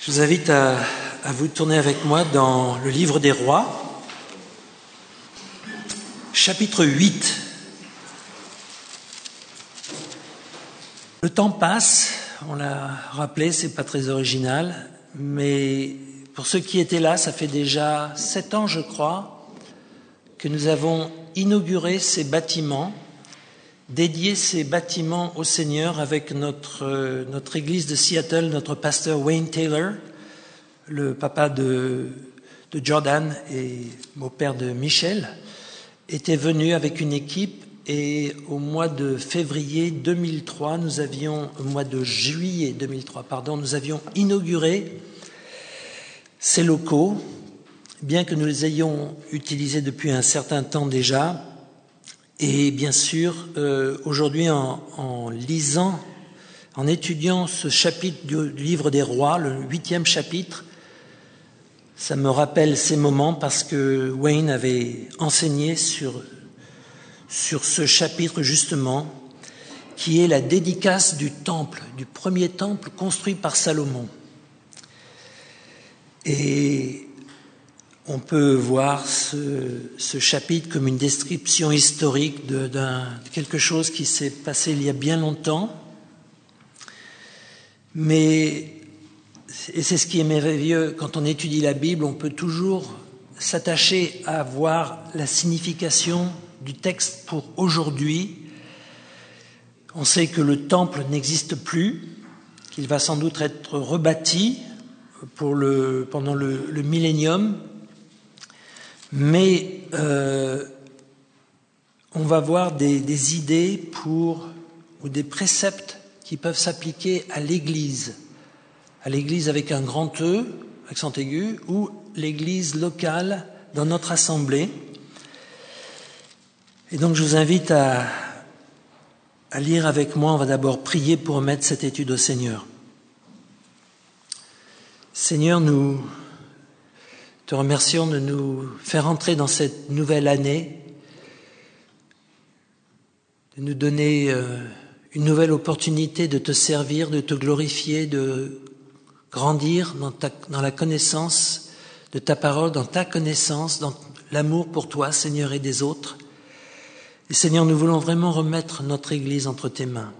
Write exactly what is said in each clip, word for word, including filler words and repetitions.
Je vous invite à, à vous tourner avec moi dans le livre des Rois, chapitre huit. Le temps passe, on l'a rappelé, c'est pas très original, mais pour ceux qui étaient là, ça fait déjà sept ans, je crois, que nous avons inauguré ces bâtiments, dédié ces bâtiments au Seigneur avec notre, euh, notre église de Seattle, notre pasteur Wayne Taylor, le papa de, de Jordan et beau-père de Michel, était venu avec une équipe et au mois de février deux mille trois, nous avions, au mois de juillet deux mille trois, pardon, nous avions inauguré ces locaux, bien que nous les ayons utilisés depuis un certain temps déjà. Et bien sûr, euh, aujourd'hui, en, en lisant, en étudiant ce chapitre du livre des Rois, le huitième chapitre, ça me rappelle ces moments parce que Wayne avait enseigné sur, sur ce chapitre justement, qui est la dédicace du temple, du premier temple construit par Salomon. Et on peut voir ce, ce chapitre comme une description historique de, d'un, de quelque chose qui s'est passé il y a bien longtemps. Mais, et c'est ce qui est merveilleux, quand on étudie la Bible, on peut toujours s'attacher à voir la signification du texte pour aujourd'hui. On sait que le temple n'existe plus, qu'il va sans doute être rebâti pour le, pendant le, le millénium. Mais euh, on va voir des, des idées pour, ou des préceptes qui peuvent s'appliquer à l'Église, à l'Église avec un grand E, accent aigu, ou l'Église locale dans notre assemblée. Et donc je vous invite à, à lire avec moi. On va d'abord prier pour remettre cette étude au Seigneur. Seigneur, nous te remercions de nous faire entrer dans cette nouvelle année, de nous donner euh, une nouvelle opportunité de te servir, de te glorifier, de grandir dans, ta, dans la connaissance de ta parole, dans ta connaissance, dans l'amour pour toi, Seigneur, et des autres. Et Seigneur, nous voulons vraiment remettre notre Église entre tes mains.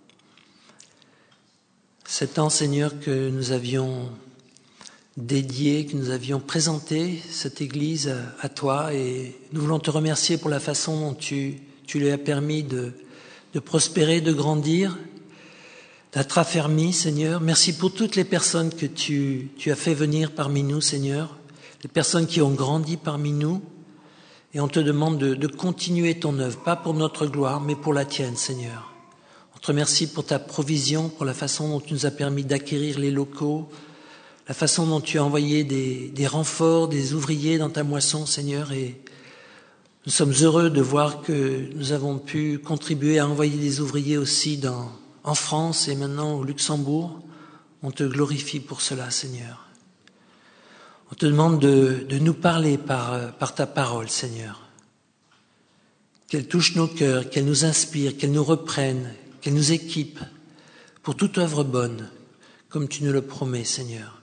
Sept ans, Seigneur, que nous avions dédié, que nous avions présenté cette Église à, à toi, et nous voulons te remercier pour la façon dont tu, tu lui as permis de, de prospérer, de grandir, d'être affermi, Seigneur. Merci pour toutes les personnes que tu, tu as fait venir parmi nous, Seigneur, les personnes qui ont grandi parmi nous, et on te demande de, de continuer ton œuvre, pas pour notre gloire, mais pour la tienne, Seigneur. On te remercie pour ta provision, pour la façon dont tu nous as permis d'acquérir les locaux, la façon dont tu as envoyé des, des renforts, des ouvriers dans ta moisson, Seigneur, et nous sommes heureux de voir que nous avons pu contribuer à envoyer des ouvriers aussi dans, en France et maintenant au Luxembourg. On te glorifie pour cela, Seigneur. On te demande de, de nous parler par, par ta parole, Seigneur. Qu'elle touche nos cœurs, qu'elle nous inspire, qu'elle nous reprenne, qu'elle nous équipe pour toute œuvre bonne, comme tu nous le promets, Seigneur.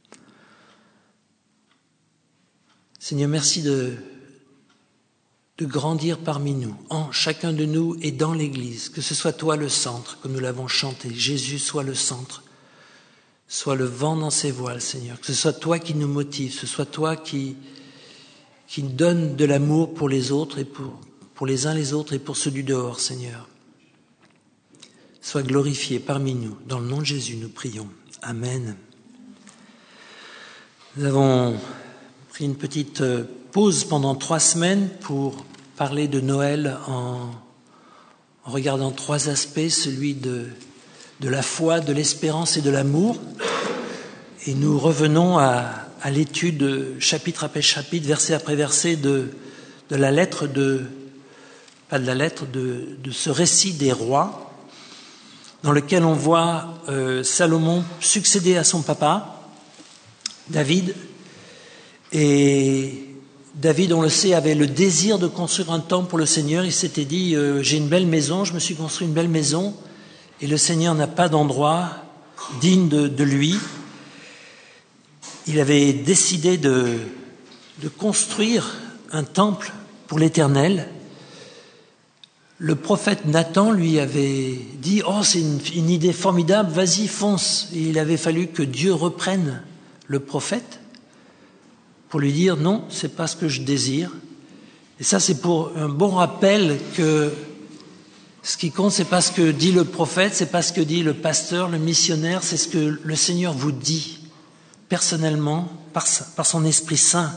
Seigneur, merci de, de grandir parmi nous, en chacun de nous et dans l'Église, que ce soit toi le centre, comme nous l'avons chanté, Jésus soit le centre, soit le vent dans ses voiles, Seigneur, que ce soit toi qui nous motive, que ce soit toi qui, qui donne de l'amour pour les autres et pour, pour les uns les autres et pour ceux du dehors, Seigneur. Sois glorifié parmi nous, dans le nom de Jésus, nous prions. Amen. Nous avons pris une petite pause pendant trois semaines pour parler de Noël en, en regardant trois aspects, celui de, de la foi, de l'espérance et de l'amour. Et nous revenons à, à l'étude chapitre après chapitre, verset après verset de, de la lettre de, pas de la lettre, de, de ce récit des rois, dans lequel on voit euh, Salomon succéder à son papa, David. Et David, on le sait, avait le désir de construire un temple pour le Seigneur. Il s'était dit, euh, j'ai une belle maison, je me suis construit une belle maison, et le Seigneur n'a pas d'endroit digne de, de lui. il avait décidé de, de construire un temple pour l'Éternel. Le prophète Nathan lui avait dit « Oh, c'est une, une idée formidable, vas-y, fonce !» Et il avait fallu que Dieu reprenne le prophète pour lui dire « Non, c'est pas ce que je désire ». Et ça, c'est pour un bon rappel que ce qui compte, c'est pas ce que dit le prophète, c'est pas ce que dit le pasteur, le missionnaire, c'est ce que le Seigneur vous dit personnellement, par, par son Esprit Saint.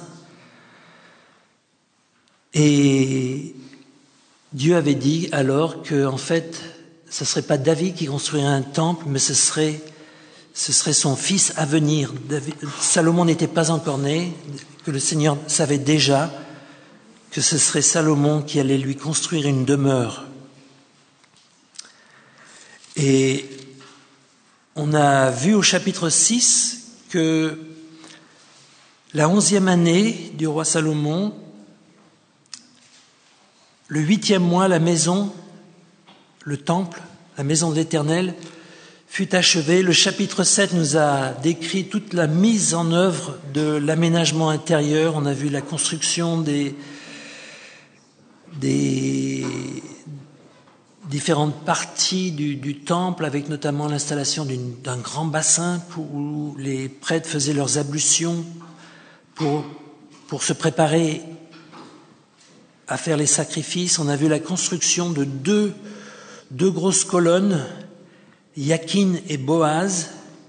Et Dieu avait dit alors que, en fait, ce serait pas David qui construirait un temple, mais ce serait, ce serait son fils à venir. David, Salomon n'était pas encore né, que le Seigneur savait déjà que ce serait Salomon qui allait lui construire une demeure. Et on a vu au chapitre six que la onzième année du roi Salomon, le huitième mois, la maison, le temple, la maison de l'Éternel, fut achevée. Le chapitre sept nous a décrit toute la mise en œuvre de l'aménagement intérieur. On a vu la construction des, des différentes parties du, du temple, avec notamment l'installation d'une, d'un grand bassin pour, où les prêtres faisaient leurs ablutions pour, pour se préparer à faire les sacrifices. On a vu la construction de deux, deux grosses colonnes, Yakin et Boaz.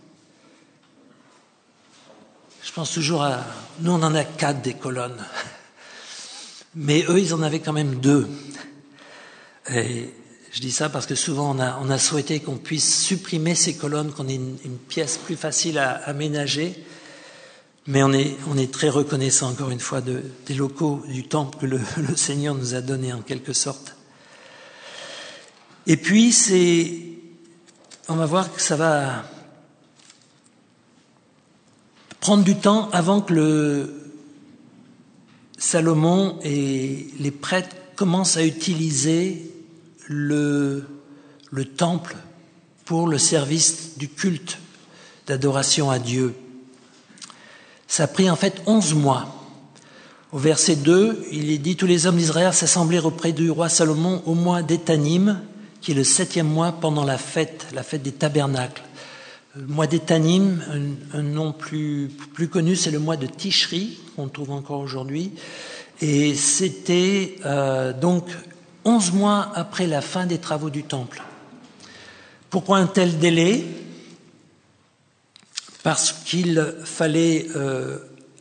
Je pense toujours à... Nous, on en a quatre des colonnes. Mais eux, ils en avaient quand même deux. Et je dis ça parce que souvent, on a, on a souhaité qu'on puisse supprimer ces colonnes, qu'on ait une, une pièce plus facile à aménager. Mais on est, on est très reconnaissant, encore une fois, de, des locaux du temple que le, le Seigneur nous a donnés, en quelque sorte. Et puis, c'est, on va voir que ça va prendre du temps avant que le Salomon et les prêtres commencent à utiliser le, le temple pour le service du culte d'adoration à Dieu. Ça a pris en fait onze mois. Au verset deux, il est dit « Tous les hommes d'Israël s'assemblèrent auprès du roi Salomon au mois d'Étanim, qui est le septième mois pendant la fête, la fête des tabernacles. » Le mois d'Étanim, un, un nom plus, plus connu, c'est le mois de Tishri, qu'on trouve encore aujourd'hui. Et c'était euh, donc onze mois après la fin des travaux du temple. Pourquoi un tel délai ? Parce qu'il fallait euh,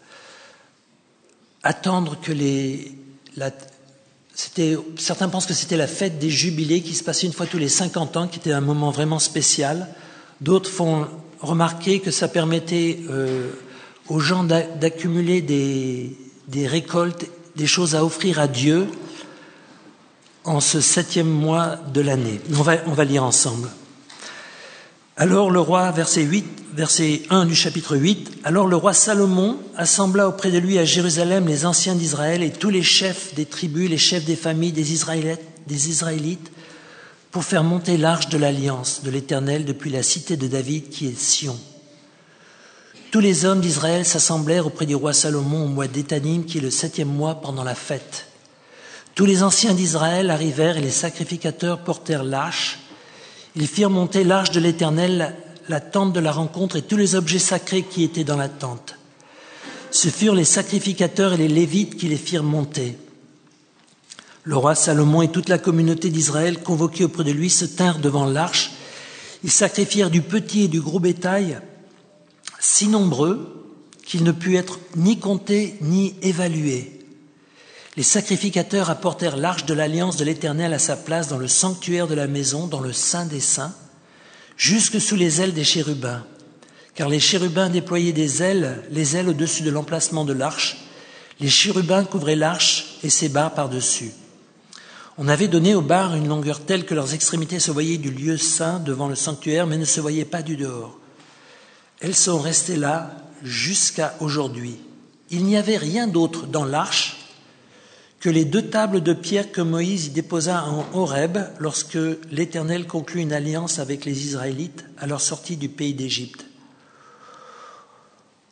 attendre que les... La, c'était, certains pensent que c'était la fête des jubilés qui se passait une fois tous les cinquante ans, qui était un moment vraiment spécial. D'autres font remarquer que ça permettait euh, aux gens d'accumuler des, des récoltes, des choses à offrir à Dieu en ce septième mois de l'année. On va, on va lire ensemble. Alors le roi, verset huit, verset un du chapitre huit, alors le roi Salomon assembla auprès de lui à Jérusalem les anciens d'Israël et tous les chefs des tribus, les chefs des familles des Israélites, des Israélites pour faire monter l'arche de l'alliance de l'Éternel depuis la cité de David qui est Sion. Tous les hommes d'Israël s'assemblèrent auprès du roi Salomon au mois d'Étanim qui est le septième mois pendant la fête. Tous les anciens d'Israël arrivèrent et les sacrificateurs portèrent l'arche. Ils firent monter l'arche de l'Éternel, la tente de la rencontre et tous les objets sacrés qui étaient dans la tente. Ce furent les sacrificateurs et les Lévites qui les firent monter. Le roi Salomon et toute la communauté d'Israël convoqués auprès de lui se tinrent devant l'arche. Ils sacrifièrent du petit et du gros bétail, si nombreux qu'il ne put être ni compté ni évalué. Les sacrificateurs apportèrent l'arche de l'alliance de l'Éternel à sa place dans le sanctuaire de la maison, dans le Saint des Saints, jusque sous les ailes des chérubins. Car les chérubins déployaient des ailes, les ailes au-dessus de l'emplacement de l'arche. Les chérubins couvraient l'arche et ses barres par-dessus. On avait donné aux barres une longueur telle que leurs extrémités se voyaient du lieu saint devant le sanctuaire, mais ne se voyaient pas du dehors. Elles sont restées là jusqu'à aujourd'hui. Il n'y avait rien d'autre dans l'arche que les deux tables de pierre que Moïse y déposa en Horeb lorsque l'Éternel conclut une alliance avec les Israélites à leur sortie du pays d'Égypte.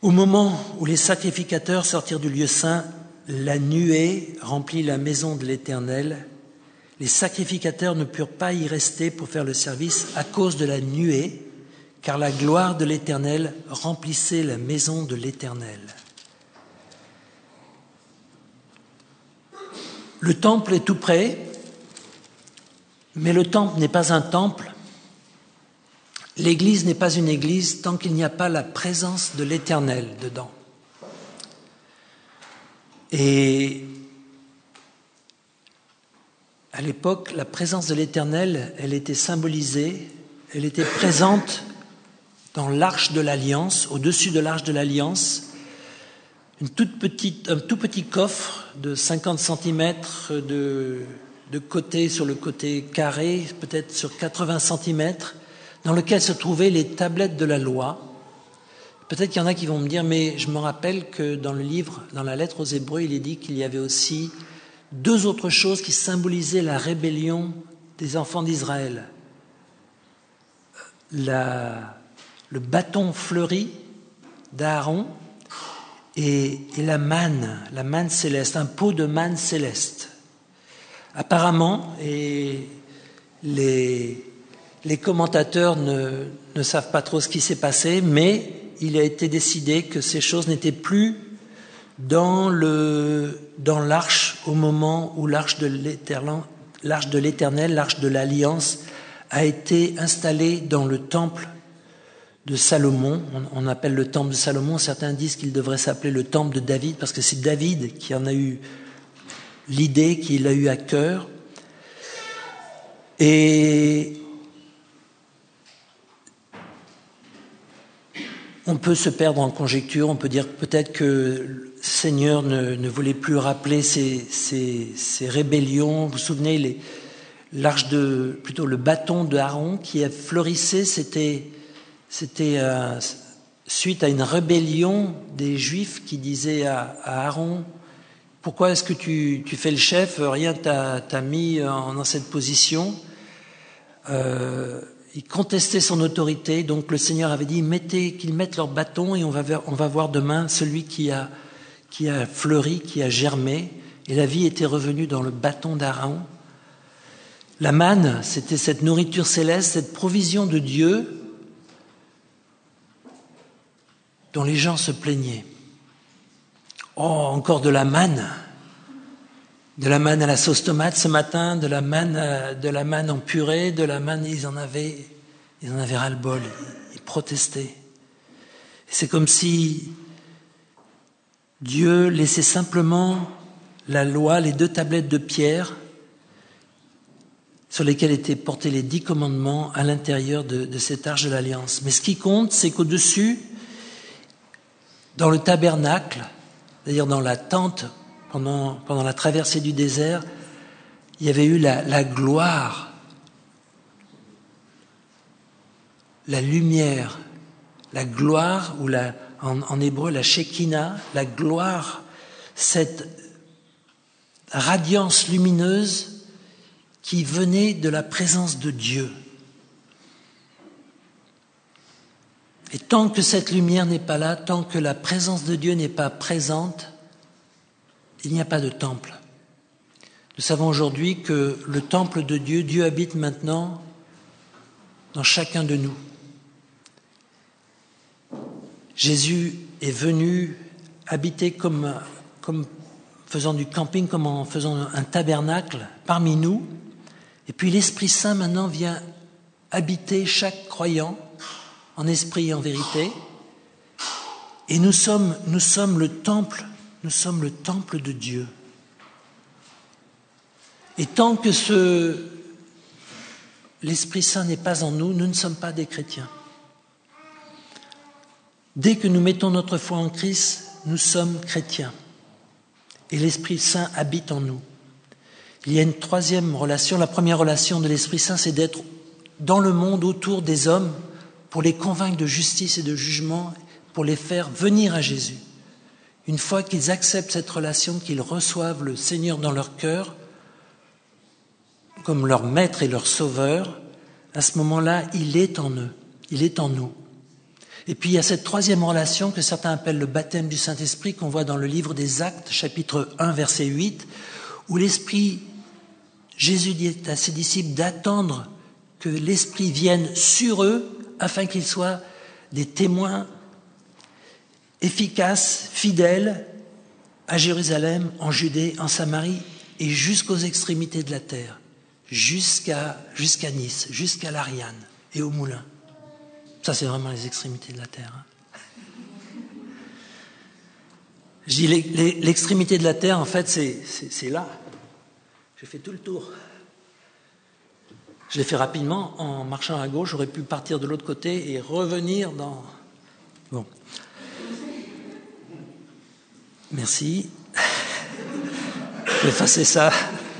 Au moment où les sacrificateurs sortirent du lieu saint, la nuée remplit la maison de l'Éternel. Les sacrificateurs ne purent pas y rester pour faire le service à cause de la nuée, car la gloire de l'Éternel remplissait la maison de l'Éternel. Le temple est tout près, mais le temple n'est pas un temple. L'église n'est pas une église tant qu'il n'y a pas la présence de l'Éternel dedans. Et à l'époque, la présence de l'Éternel, elle était symbolisée, elle était présente dans l'arche de l'Alliance, au-dessus de l'arche de l'Alliance, une toute petite, un tout petit coffre de cinquante centimètres de, de côté sur le côté carré, peut-être sur quatre-vingts centimètres, dans lequel se trouvaient les tablettes de la loi. Peut-être qu'il y en a qui vont me dire, mais je me rappelle que dans le livre, dans la lettre aux Hébreux, il est dit qu'il y avait aussi deux autres choses qui symbolisaient la rébellion des enfants d'Israël. La, le bâton fleuri d'Aaron et, et la manne, la manne céleste, un pot de manne céleste. Apparemment, et les, les commentateurs ne, ne savent pas trop ce qui s'est passé, mais il a été décidé que ces choses n'étaient plus dans, le, dans l'arche au moment où l'arche de l'Éternel, l'arche de l'Éternel, l'arche de l'Alliance, a été installée dans le temple de Salomon. On, on appelle le temple de Salomon. Certains disent qu'il devrait s'appeler le temple de David, parce que c'est David qui en a eu l'idée, qui l'a eu à cœur. Et on peut se perdre en conjecture, on peut dire peut-être que le Seigneur ne, ne voulait plus rappeler ces, ces, ces rébellions. Vous vous souvenez, les, l'arche de, plutôt le bâton de Aaron qui a fleurissé, c'était, c'était euh, suite à une rébellion des Juifs qui disaient à, à Aaron, pourquoi est-ce que tu, tu fais le chef, rien t'a, t'a mis en, dans cette position. Euh, Il contestait son autorité, donc le Seigneur avait dit mettez, qu'ils mettent leur bâton et on va, ver, on va voir demain celui qui a, qui a fleuri, qui a germé, et la vie était revenue dans le bâton d'Aaron. La manne, c'était cette nourriture céleste, cette provision de Dieu dont les gens se plaignaient. Oh, encore de la manne, de la manne à la sauce tomate ce matin, de la manne, de la manne en purée, de la manne, ils en avaient, ils en avaient ras-le-bol, ils, ils protestaient. Et c'est comme si Dieu laissait simplement la loi, les deux tablettes de pierre sur lesquelles étaient portés les dix commandements à l'intérieur de, de cette arche de l'Alliance. Mais ce qui compte, c'est qu'au-dessus, dans le tabernacle, c'est-à-dire dans la tente, Pendant, pendant la traversée du désert, il y avait eu la, la gloire, la lumière, la gloire, ou la, en, en hébreu la Shekinah, la gloire, cette radiance lumineuse qui venait de la présence de Dieu. Et tant que cette lumière n'est pas là, tant que la présence de Dieu n'est pas présente, il n'y a pas de temple. Nous savons aujourd'hui que le temple de Dieu, Dieu habite maintenant dans chacun de nous. Jésus est venu habiter comme, comme faisant du camping, comme en faisant un tabernacle parmi nous. Et puis l'Esprit Saint maintenant vient habiter chaque croyant en esprit et en vérité. Et nous sommes, nous sommes le temple Nous sommes le temple de Dieu. Et tant que ce, l'Esprit Saint n'est pas en nous, nous ne sommes pas des chrétiens. Dès que nous mettons notre foi en Christ, nous sommes chrétiens. Et l'Esprit Saint habite en nous. Il y a une troisième relation. La première relation de l'Esprit Saint, c'est d'être dans le monde autour des hommes pour les convaincre de justice et de jugement, pour les faire venir à Jésus. Une fois qu'ils acceptent cette relation, qu'ils reçoivent le Seigneur dans leur cœur, comme leur maître et leur sauveur, à ce moment-là, il est en eux, il est en nous. Et puis il y a cette troisième relation que certains appellent le baptême du Saint-Esprit, qu'on voit dans le livre des Actes, chapitre un, verset huit, où l'Esprit, Jésus dit à ses disciples d'attendre que l'Esprit vienne sur eux afin qu'ils soient des témoins efficaces, fidèles, à Jérusalem, en Judée, en Samarie et jusqu'aux extrémités de la terre, jusqu'à, jusqu'à Nice, jusqu'à l'Ariane et au Moulin. Ça, c'est vraiment les extrémités de la terre. Hein. Je dis les, les, l'extrémité de la terre, en fait, c'est, c'est, c'est là. J'ai fait tout le tour. Je l'ai fait rapidement, en marchant à gauche, j'aurais pu partir de l'autre côté et revenir dans... Bon. Merci. Je vais effacer ça.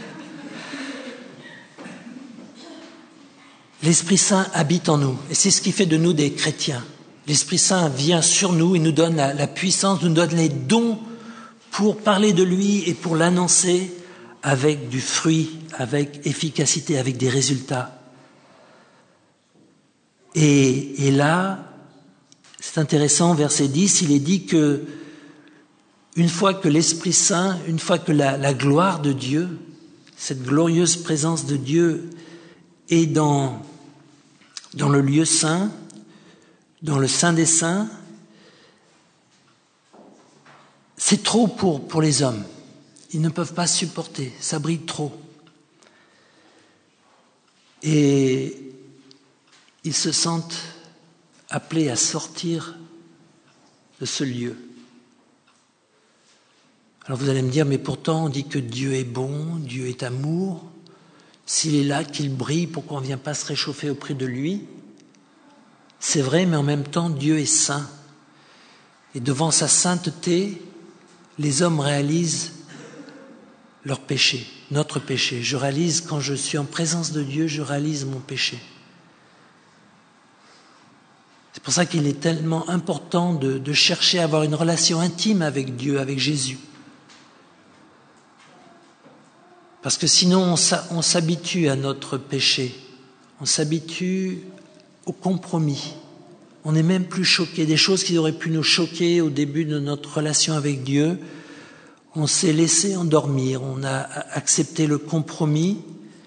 L'Esprit Saint habite en nous, et c'est ce qui fait de nous des chrétiens. L'Esprit Saint vient sur nous, il nous donne la, la puissance, nous donne les dons pour parler de lui et pour l'annoncer avec du fruit, avec efficacité, avec des résultats. Et, et là, c'est intéressant, verset dix, il est dit que une fois que l'Esprit Saint, une fois que la, la gloire de Dieu, cette glorieuse présence de Dieu est dans, dans le lieu saint, dans le Saint des Saints, c'est trop pour, pour les hommes. Ils ne peuvent pas supporter, ça brille trop. Et ils se sentent appelés à sortir de ce lieu. Alors vous allez me dire, mais pourtant on dit que Dieu est bon, Dieu est amour. S'il est là, qu'il brille, pourquoi on ne vient pas se réchauffer auprès de lui? C'est vrai, mais en même temps, Dieu est saint. Et devant sa sainteté, les hommes réalisent leur péché, notre péché. Je réalise, quand je suis en présence de Dieu, je réalise mon péché. C'est pour ça qu'il est tellement important de, de chercher à avoir une relation intime avec Dieu, avec Jésus. Parce que sinon, on s'habitue à notre péché. On s'habitue au compromis. On n'est même plus choqué. Des choses qui auraient pu nous choquer au début de notre relation avec Dieu, on s'est laissé endormir. On a accepté le compromis.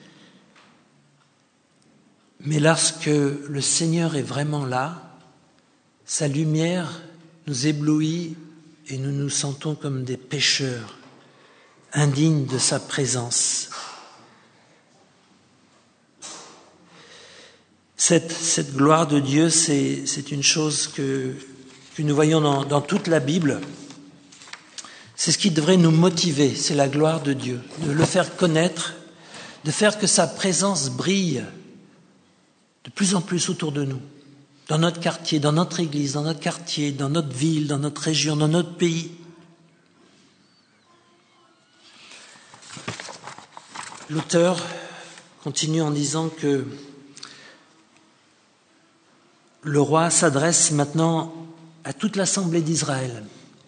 Mais lorsque le Seigneur est vraiment là, sa lumière nous éblouit et nous nous sentons comme des pécheurs, indignes de sa présence. Cette, cette gloire de Dieu, c'est, c'est une chose que, que nous voyons dans, dans toute la Bible. C'est ce qui devrait nous motiver, c'est la gloire de Dieu, de le faire connaître, de faire que sa présence brille de plus en plus autour de nous, dans notre quartier, dans notre église, dans notre quartier, dans notre ville, dans notre région, dans notre pays. L'auteur continue en disant que le roi s'adresse maintenant à toute l'assemblée d'Israël.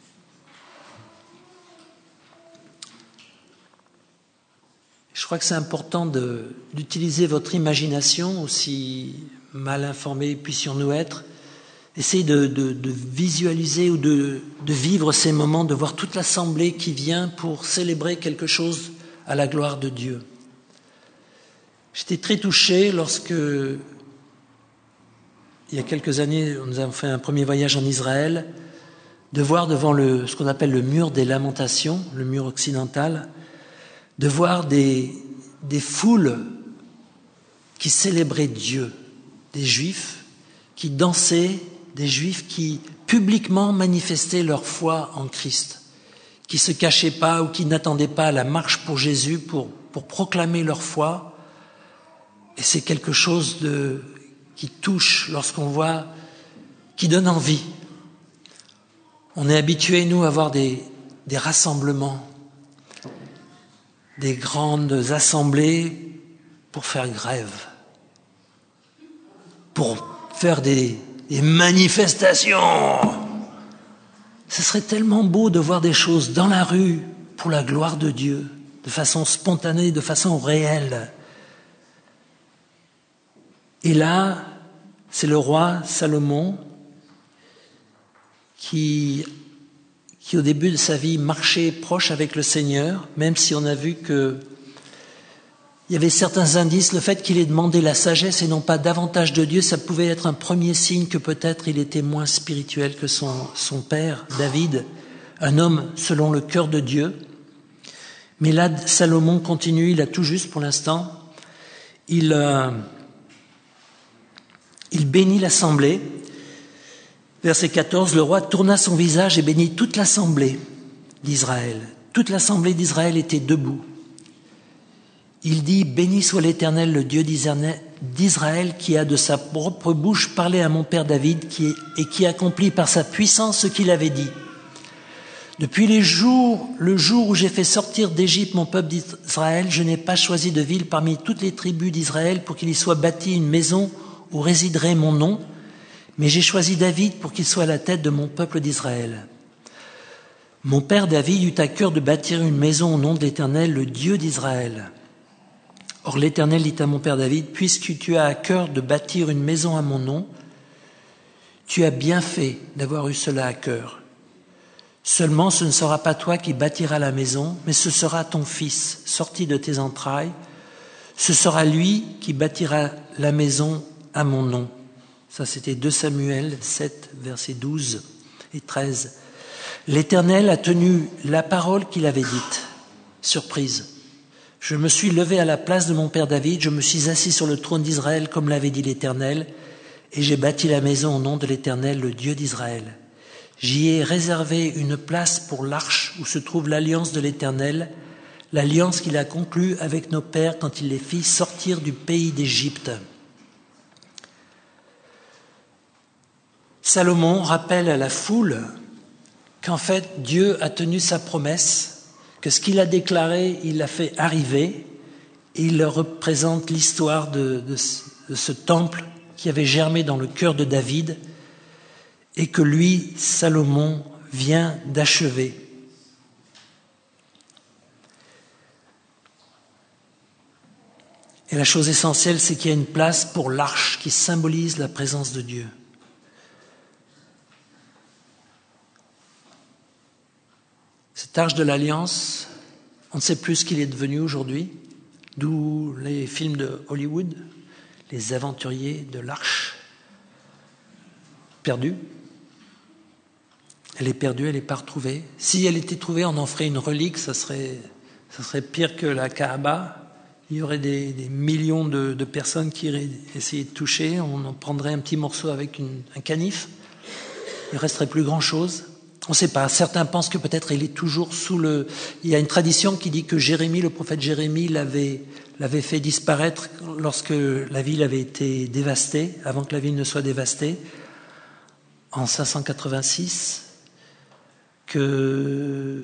Je crois que c'est important de, d'utiliser votre imagination, aussi mal informés puissions-nous être. Essayez de, de, de visualiser ou de, de vivre ces moments, de voir toute l'assemblée qui vient pour célébrer quelque chose à la gloire de Dieu. J'étais très touché lorsque, il y a quelques années, nous avons fait un premier voyage en Israël, de voir devant le, ce qu'on appelle le mur des lamentations, le mur occidental, de voir des, des foules qui célébraient Dieu, des Juifs qui dansaient, des Juifs qui publiquement manifestaient leur foi en Christ, qui ne se cachaient pas ou qui n'attendaient pas la marche pour Jésus pour, pour proclamer leur foi. Et c'est quelque chose de, qui touche lorsqu'on voit, qui donne envie. On est habitué, nous, à avoir des, des rassemblements, des grandes assemblées pour faire grève, pour faire des, des manifestations. Ce serait tellement beau de voir des choses dans la rue pour la gloire de Dieu, de façon spontanée, de façon réelle. Et là, c'est le roi Salomon qui, qui au début de sa vie marchait proche avec le Seigneur, même si on a vu que il y avait certains indices, le fait qu'il ait demandé la sagesse et non pas davantage de Dieu, ça pouvait être un premier signe que peut-être il était moins spirituel que son, son père, David, un homme selon le cœur de Dieu. Mais là, Salomon continue, il a tout juste pour l'instant. Il, euh, il bénit l'assemblée. Verset quatorze, le roi tourna son visage et bénit toute l'assemblée d'Israël. Toute l'assemblée d'Israël était debout. Il dit, béni soit l'Éternel, le Dieu d'Israël, qui a de sa propre bouche parlé à mon père David qui est, et qui accomplit par sa puissance ce qu'il avait dit. Depuis les jours, le jour où j'ai fait sortir d'Égypte mon peuple d'Israël, je n'ai pas choisi de ville parmi toutes les tribus d'Israël pour qu'il y soit bâti une maison où résiderait mon nom, mais j'ai choisi David pour qu'il soit à la tête de mon peuple d'Israël. Mon père David eut à cœur de bâtir une maison au nom de l'Éternel, le Dieu d'Israël. Or l'Éternel dit à mon père David, puisque tu as à cœur de bâtir une maison à mon nom, tu as bien fait d'avoir eu cela à cœur. Seulement ce ne sera pas toi qui bâtiras la maison, mais ce sera ton fils, sorti de tes entrailles. Ce sera lui qui bâtira la maison à mon nom. Ça c'était deux Samuel sept, versets douze et treize. L'Éternel a tenu la parole qu'il avait dite. Surprise. Je me suis levé à la place de mon père David, je me suis assis sur le trône d'Israël comme l'avait dit l'Éternel, et j'ai bâti la maison au nom de l'Éternel, le Dieu d'Israël. J'y ai réservé une place pour l'arche où se trouve l'alliance de l'Éternel, l'alliance qu'il a conclue avec nos pères quand il les fit sortir du pays d'Égypte. Salomon rappelle à la foule qu'en fait Dieu a tenu sa promesse, que ce qu'il a déclaré, il l'a fait arriver, et il leur représente l'histoire de, de, de ce temple qui avait germé dans le cœur de David et que lui, Salomon, vient d'achever. Et la chose essentielle, c'est qu'il y a une place pour l'arche qui symbolise la présence de Dieu. Cette arche de l'Alliance, on ne sait plus ce qu'il est devenu aujourd'hui, d'où les films de Hollywood, les aventuriers de l'arche, perdue. Elle est perdue, elle n'est pas retrouvée. Si elle était trouvée, on en ferait une relique, ça serait, ça serait pire que la Kaaba. Il y aurait des, des millions de, de personnes qui iraient essayer de toucher, on en prendrait un petit morceau avec une, un canif, il ne resterait plus grand-chose. On ne sait pas. Certains pensent que peut-être il est toujours sous le... Il y a une tradition qui dit que Jérémie, le prophète Jérémie, l'avait, l'avait fait disparaître lorsque la ville avait été dévastée, avant que la ville ne soit dévastée, en cinq cent quatre-vingt-six, que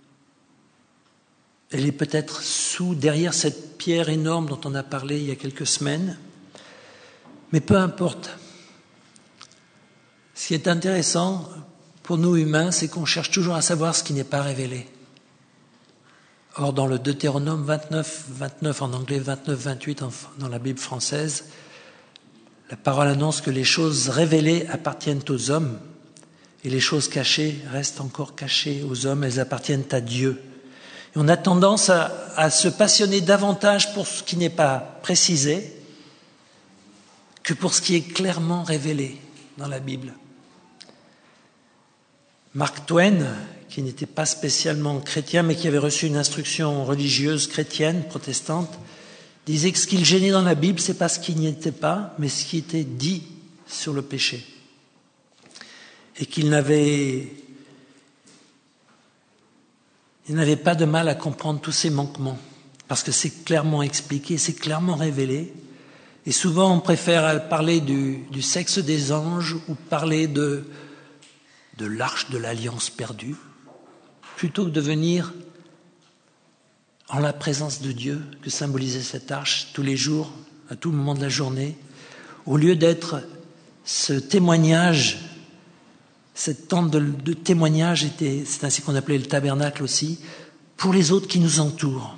elle est peut-être sous, derrière cette pierre énorme dont on a parlé il y a quelques semaines. Mais peu importe. Ce qui est intéressant pour nous humains, c'est qu'on cherche toujours à savoir ce qui n'est pas révélé. Or, dans le Deutéronome vingt-neuf, vingt-neuf en anglais, vingt-neuf, vingt-huit dans la Bible française, la parole annonce que les choses révélées appartiennent aux hommes et les choses cachées restent encore cachées aux hommes, elles appartiennent à Dieu. Et on a tendance à, à se passionner davantage pour ce qui n'est pas précisé que pour ce qui est clairement révélé dans la Bible. Mark Twain, qui n'était pas spécialement chrétien, mais qui avait reçu une instruction religieuse chrétienne, protestante, disait que ce qu'il gênait dans la Bible, c'est pas ce qui n'y était pas, mais ce qui était dit sur le péché. Et qu'il n'avait, il n'avait pas de mal à comprendre tous ces manquements, parce que c'est clairement expliqué, c'est clairement révélé. Et souvent, on préfère parler du, du sexe des anges ou parler de de l'arche de l'alliance perdue, plutôt que de venir en la présence de Dieu, que symbolisait cette arche tous les jours, à tout moment de la journée, au lieu d'être ce témoignage, cette tente de, de témoignage, était, c'est ainsi qu'on appelait le tabernacle aussi, pour les autres qui nous entourent.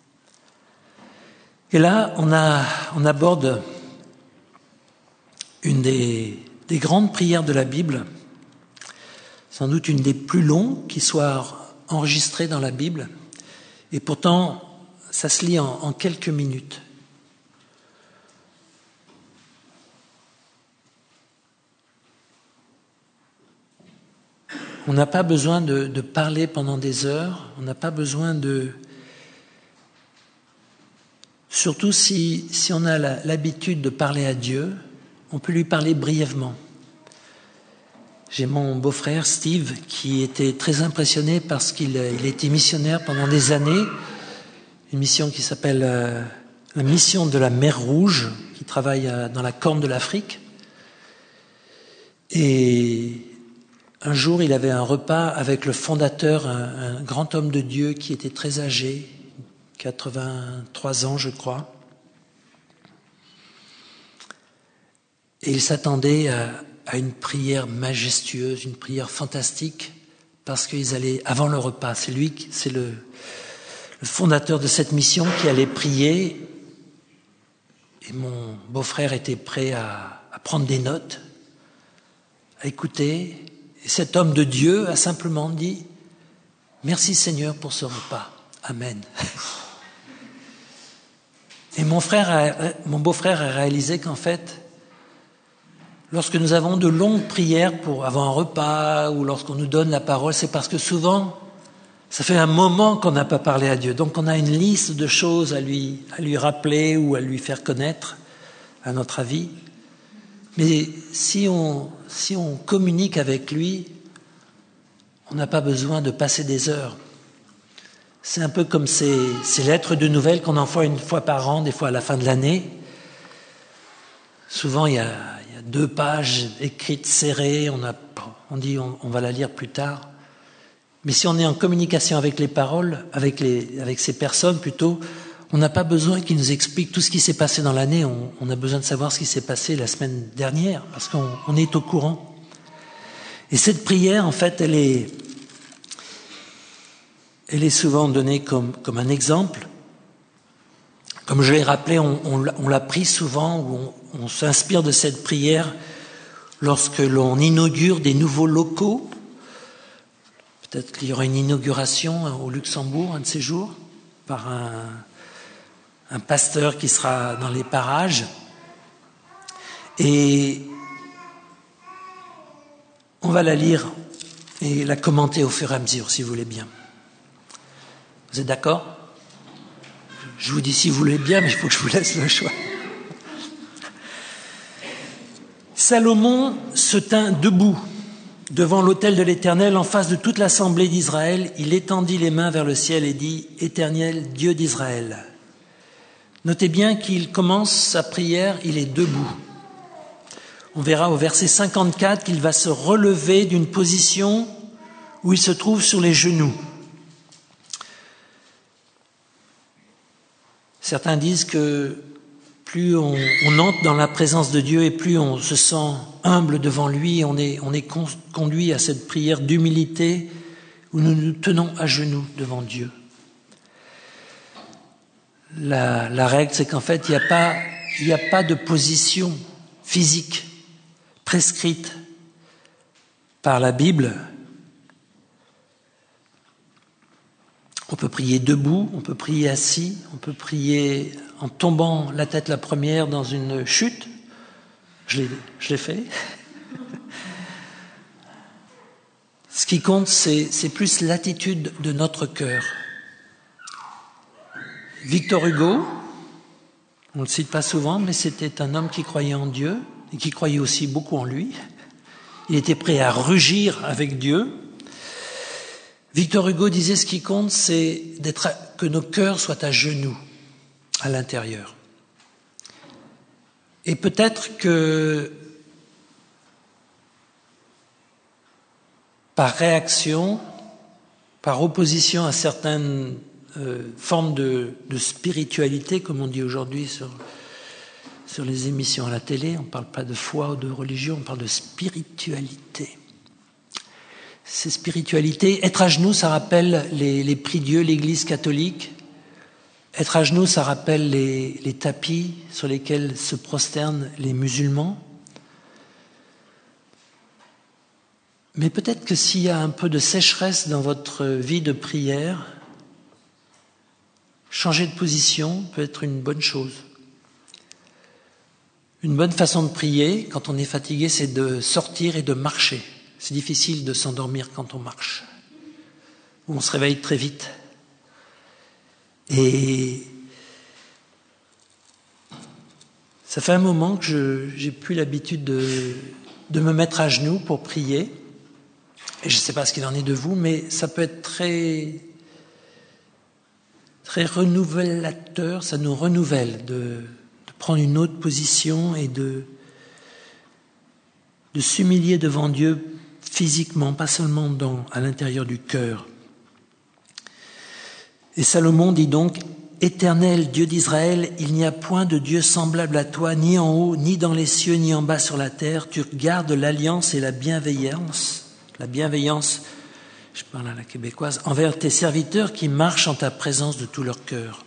Et là, on, a, on aborde une des, des grandes prières de la Bible. sans doute une des plus longues qui soit enregistrée dans la Bible. Et pourtant, ça se lit en, en quelques minutes. On n'a pas besoin de, de parler pendant des heures, on n'a pas besoin de... Surtout si, si on a la, l'habitude de parler à Dieu, on peut lui parler brièvement. J'ai mon beau-frère Steve qui était très impressionné parce qu'il il a été missionnaire pendant des années, une mission qui s'appelle euh, la mission de la mer Rouge, qui travaille euh, dans la Corne de l'Afrique. Et un jour, il avait un repas avec le fondateur, un, un grand homme de Dieu qui était très âgé, quatre-vingt-trois ans, je crois. Et il s'attendait à, à une prière majestueuse, une prière fantastique, parce qu'ils allaient, avant le repas, c'est lui, c'est le, le fondateur de cette mission qui allait prier. Et mon beau-frère était prêt à, à prendre des notes, à écouter. Et cet homme de Dieu a simplement dit « Merci Seigneur pour ce repas. Amen. » Et mon frère, a, mon beau-frère a réalisé qu'en fait, lorsque nous avons de longues prières pour avant un repas ou lorsqu'on nous donne la parole, c'est parce que souvent, ça fait un moment qu'on n'a pas parlé à Dieu. Donc on a une liste de choses à lui, à lui rappeler ou à lui faire connaître, à notre avis. Mais si on, si on communique avec lui, on n'a pas besoin de passer des heures. C'est un peu comme ces, ces lettres de nouvelles qu'on envoie une fois par an, des fois à la fin de l'année. Souvent, il y a, il y a deux pages écrites, serrées, on, a, on dit on, on va la lire plus tard. Mais si on est en communication avec les paroles, avec, les, avec ces personnes plutôt, on n'a pas besoin qu'ils nous expliquent tout ce qui s'est passé dans l'année. On, on a besoin de savoir ce qui s'est passé la semaine dernière, parce qu'on on est au courant. Et cette prière, en fait, elle est, elle est souvent donnée comme, comme un exemple. Comme je l'ai rappelé, on, on, on l'a pris souvent, ou on, on s'inspire de cette prière lorsque l'on inaugure des nouveaux locaux. Peut-être qu'il y aura une inauguration au Luxembourg un de ces jours, par un, un pasteur qui sera dans les parages. Et on va la lire et la commenter au fur et à mesure, si vous voulez bien. Vous êtes d'accord ? Je vous dis si vous voulez bien, mais il faut que je vous laisse le choix. Salomon se tint debout devant l'autel de l'Éternel en face de toute l'assemblée d'Israël. Il étendit les mains vers le ciel et dit « Éternel, Dieu d'Israël ». Notez bien qu'il commence sa prière, il est debout. On verra au verset cinquante-quatre qu'il va se relever d'une position où il se trouve sur les genoux. Certains disent que plus on, on entre dans la présence de Dieu et plus on se sent humble devant lui, on est, on est con, conduit à cette prière d'humilité où nous nous tenons à genoux devant Dieu. La, la règle, c'est qu'en fait, il n'y a pas, il n'y a pas de position physique prescrite par la Bible. On peut prier debout, on peut prier assis, on peut prier en tombant la tête la première dans une chute. Je l'ai, je l'ai fait. Ce qui compte, c'est, c'est plus l'attitude de notre cœur. Victor Hugo, on ne le cite pas souvent, mais c'était un homme qui croyait en Dieu et qui croyait aussi beaucoup en lui. Il était prêt à rugir avec Dieu. Victor Hugo disait ce qui compte, c'est d'être à, que nos cœurs soient à genoux à l'intérieur. Et peut-être que par réaction, par opposition à certaines euh, formes de, de spiritualité, comme on dit aujourd'hui sur, sur les émissions à la télé, on ne parle pas de foi ou de religion, on parle de spiritualité. Ces spiritualités, être à genoux, ça rappelle les, les prie-dieux, l'Église catholique. Être à genoux, ça rappelle les, les tapis sur lesquels se prosternent les musulmans. Mais peut-être que s'il y a un peu de sécheresse dans votre vie de prière, changer de position peut être une bonne chose. Une bonne façon de prier, quand on est fatigué, c'est de sortir et de marcher. C'est difficile de s'endormir quand on marche, ou on se réveille très vite. Et ça fait un moment que je j'ai plus l'habitude de, de me mettre à genoux pour prier. Et je ne sais pas ce qu'il en est de vous, mais ça peut être très, très renouvellateur, ça nous renouvelle de, de prendre une autre position et de, de s'humilier devant Dieu physiquement, pas seulement dans, à l'intérieur du cœur. Et Salomon dit donc, « Éternel Dieu d'Israël, il n'y a point de Dieu semblable à toi, ni en haut, ni dans les cieux, ni en bas sur la terre. Tu gardes l'alliance et la bienveillance. » La bienveillance, je parle à la québécoise, envers tes serviteurs qui marchent en ta présence de tout leur cœur.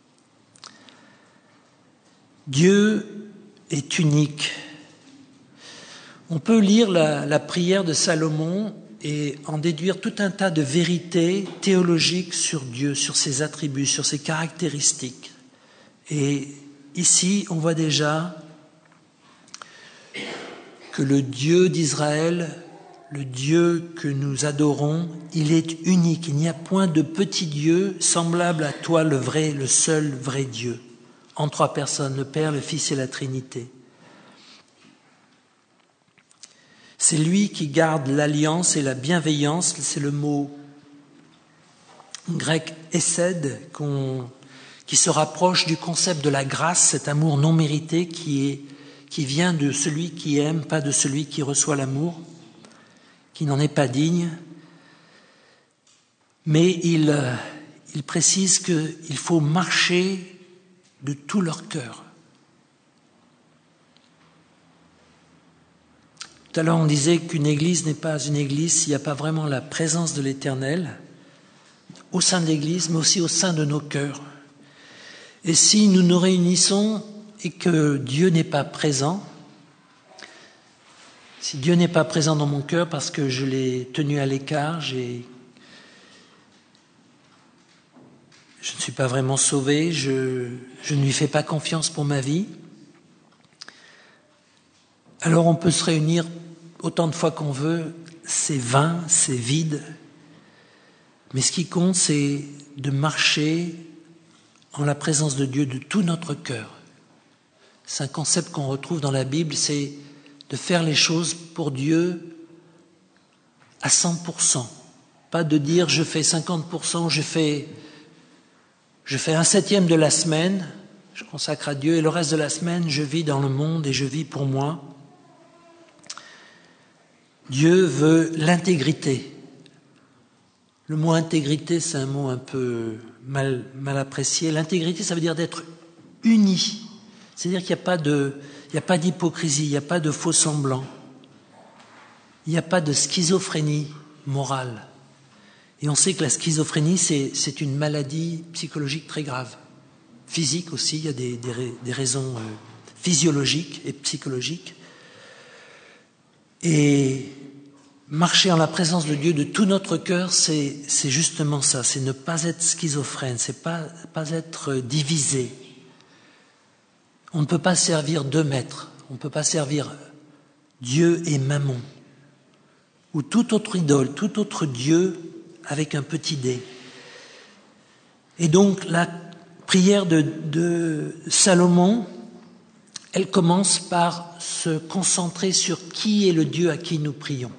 Dieu est unique. On peut lire la, la prière de Salomon et en déduire tout un tas de vérités théologiques sur Dieu, sur ses attributs, sur ses caractéristiques. Et ici, on voit déjà que le Dieu d'Israël, le Dieu que nous adorons, il est unique. Il n'y a point de petit Dieu semblable à toi, le vrai, le seul vrai Dieu. En trois personnes, le Père, le Fils et la Trinité. C'est lui qui garde l'alliance et la bienveillance. C'est le mot grec « hesed » qu'on, qui se rapproche du concept de la grâce, cet amour non mérité qui, est, qui vient de celui qui aime, pas de celui qui reçoit l'amour, qui n'en est pas digne. Mais il, il précise qu'il faut marcher de tout leur cœur. Tout à l'heure, on disait qu'une église n'est pas une église s'il n'y a pas vraiment la présence de l'Éternel au sein de l'église, mais aussi au sein de nos cœurs. Et si nous nous réunissons et que Dieu n'est pas présent, si Dieu n'est pas présent dans mon cœur parce que je l'ai tenu à l'écart, j'ai... je ne suis pas vraiment sauvé, je, je ne lui fais pas confiance pour ma vie, alors on peut se réunir autant de fois qu'on veut, c'est vain, c'est vide. Mais ce qui compte, c'est de marcher en la présence de Dieu de tout notre cœur. C'est un concept qu'on retrouve dans la Bible, c'est de faire les choses pour Dieu à cent pour cent. Pas de dire je fais cinquante pour cent, je fais, je fais un septième de la semaine, je consacre à Dieu, et le reste de la semaine, je vis dans le monde et je vis pour moi. Dieu veut l'intégrité. Le mot intégrité, c'est un mot un peu mal, mal apprécié. L'intégrité, ça veut dire d'être uni. C'est-à-dire qu'il n'y a pas de, il n'y a pas d'hypocrisie, il n'y a pas de faux semblants. Il n'y a pas de schizophrénie morale. Et on sait que la schizophrénie, c'est, c'est une maladie psychologique très grave. Physique aussi, il y a des, des, des raisons euh, physiologiques et psychologiques. Et marcher en la présence de Dieu de tout notre cœur, c'est, c'est justement ça, c'est ne pas être schizophrène, c'est pas, pas être divisé. On ne peut pas servir deux maîtres, on ne peut pas servir Dieu et Mammon, ou tout autre idole, tout autre Dieu avec un petit dé. Et donc la prière de, de Salomon, elle commence par se concentrer sur qui est le Dieu à qui nous prions.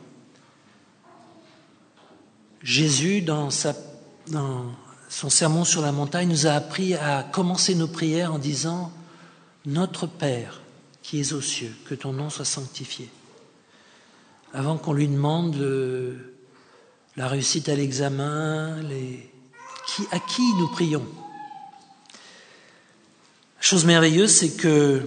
Jésus, dans, sa, dans son sermon sur la montagne, nous a appris à commencer nos prières en disant « Notre Père qui es aux cieux, que ton nom soit sanctifié ». Avant qu'on lui demande le, la réussite à l'examen, les, qui, à qui nous prions. La chose merveilleuse, c'est que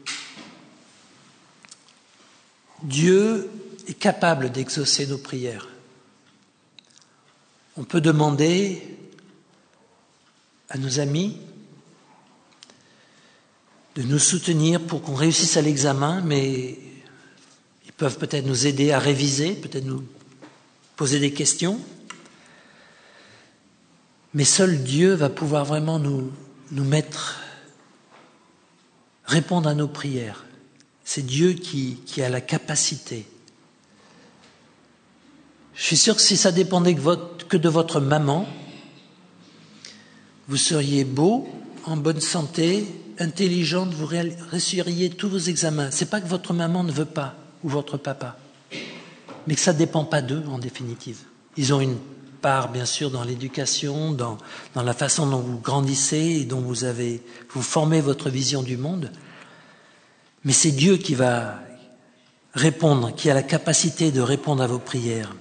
Dieu est capable d'exaucer nos prières. On peut demander à nos amis de nous soutenir pour qu'on réussisse à l'examen, mais ils peuvent peut-être nous aider à réviser, peut-être nous poser des questions. Mais seul Dieu va pouvoir vraiment nous, nous mettre, répondre à nos prières. C'est Dieu qui, qui a la capacité. Je suis sûr que si ça dépendait que, votre, que de votre maman, vous seriez beau, en bonne santé, intelligente, vous réussiriez tous vos examens. C'est pas que votre maman ne veut pas, ou votre papa, mais que ça ne dépend pas d'eux en définitive. Ils ont une part, bien sûr, dans l'éducation, dans, dans la façon dont vous grandissez et dont vous avez, vous formez votre vision du monde. Mais c'est Dieu qui va répondre, qui a la capacité de répondre à vos prières.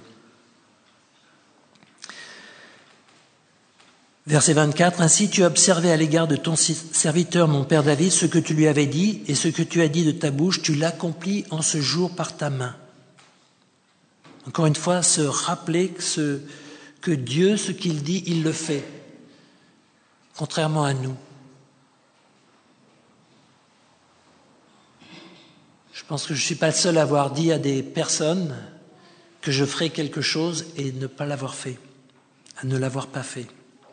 Verset vingt-quatre, « Ainsi tu as observé à l'égard de ton serviteur, mon père David, ce que tu lui avais dit, et ce que tu as dit de ta bouche, tu l'accomplis en ce jour par ta main. » Encore une fois, se rappeler que, ce, que Dieu, ce qu'il dit, il le fait, contrairement à nous. Je pense que je ne suis pas le seul à avoir dit à des personnes que je ferai quelque chose et ne pas l'avoir fait, à ne l'avoir pas fait.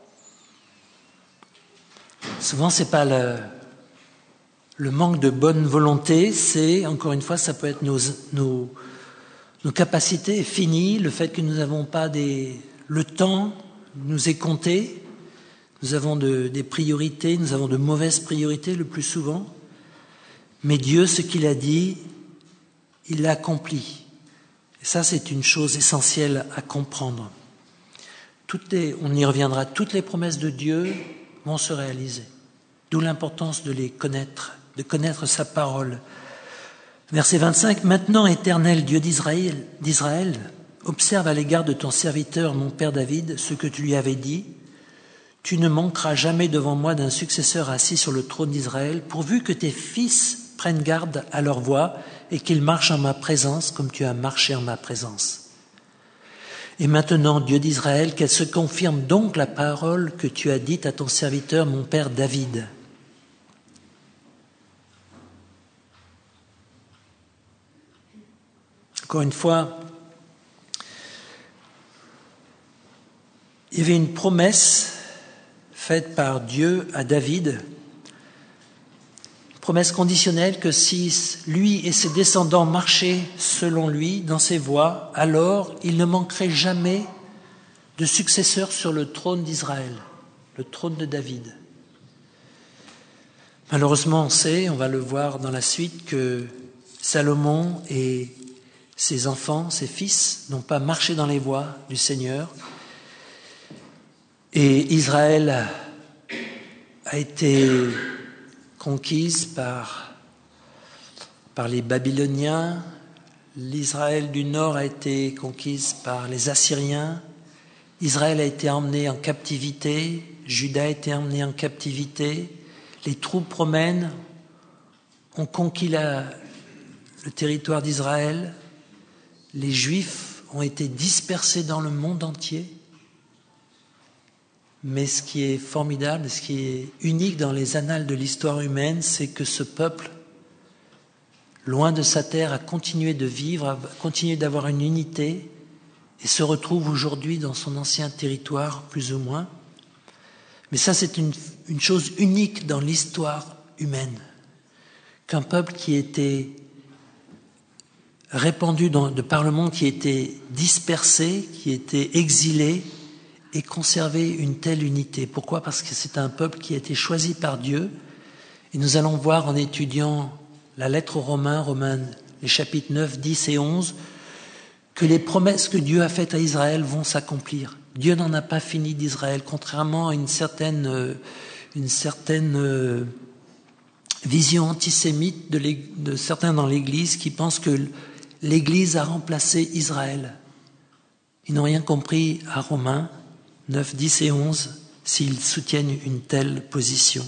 Souvent, ce n'est pas le, le manque de bonne volonté, c'est, encore une fois, ça peut être nos, nos, nos capacités finies, le fait que nous n'avons pas des, le temps nous est compté, nous avons de, des priorités, nous avons de mauvaises priorités le plus souvent, mais Dieu, ce qu'il a dit, il l'a accompli. Et ça, c'est une chose essentielle à comprendre. Toutes les, on y reviendra, toutes les promesses de Dieu vont se réaliser. D'où l'importance de les connaître, de connaître sa parole. Verset vingt-cinq, « Maintenant, Éternel, Dieu d'Israël, d'Israël, observe à l'égard de ton serviteur, mon père David, ce que tu lui avais dit. Tu ne manqueras jamais devant moi d'un successeur assis sur le trône d'Israël, pourvu que tes fils prennent garde à leur voie et qu'ils marchent en ma présence comme tu as marché en ma présence. Et maintenant, Dieu d'Israël, qu'elle se confirme donc la parole que tu as dite à ton serviteur, mon père David. » Encore une fois, il y avait une promesse faite par Dieu à David, une promesse conditionnelle que si lui et ses descendants marchaient selon lui dans ses voies, alors il ne manquerait jamais de successeur sur le trône d'Israël, le trône de David. Malheureusement, on sait, on va le voir dans la suite, que Salomon et ses enfants, ses fils, n'ont pas marché dans les voies du Seigneur. Et Israël a été conquise par, par les Babyloniens. L'Israël du Nord a été conquise par les Assyriens. Israël a été emmené en captivité. Juda a été emmené en captivité. Les troupes romaines ont conquis la, le territoire d'Israël. Les Juifs ont été dispersés dans le monde entier. Mais ce qui est formidable, ce qui est unique dans les annales de l'histoire humaine, c'est que ce peuple, loin de sa terre, a continué de vivre, a continué d'avoir une unité et se retrouve aujourd'hui dans son ancien territoire, plus ou moins. Mais ça, c'est une, une chose unique dans l'histoire humaine. Qu'un peuple qui était répandu dans, de par le monde, qui était dispersé, qui était exilé, et conserver une telle unité. Pourquoi ? Parce que c'est un peuple qui a été choisi par Dieu. Et nous allons voir en étudiant la lettre aux Romains, Romains, les chapitres neuf, dix et onze, que les promesses que Dieu a faites à Israël vont s'accomplir. Dieu n'en a pas fini d'Israël, contrairement à une certaine, une certaine vision antisémite de, de certains dans l'Église qui pensent que l'Église a remplacé Israël. Ils n'ont rien compris à Romains neuf, dix et onze, s'ils soutiennent une telle position.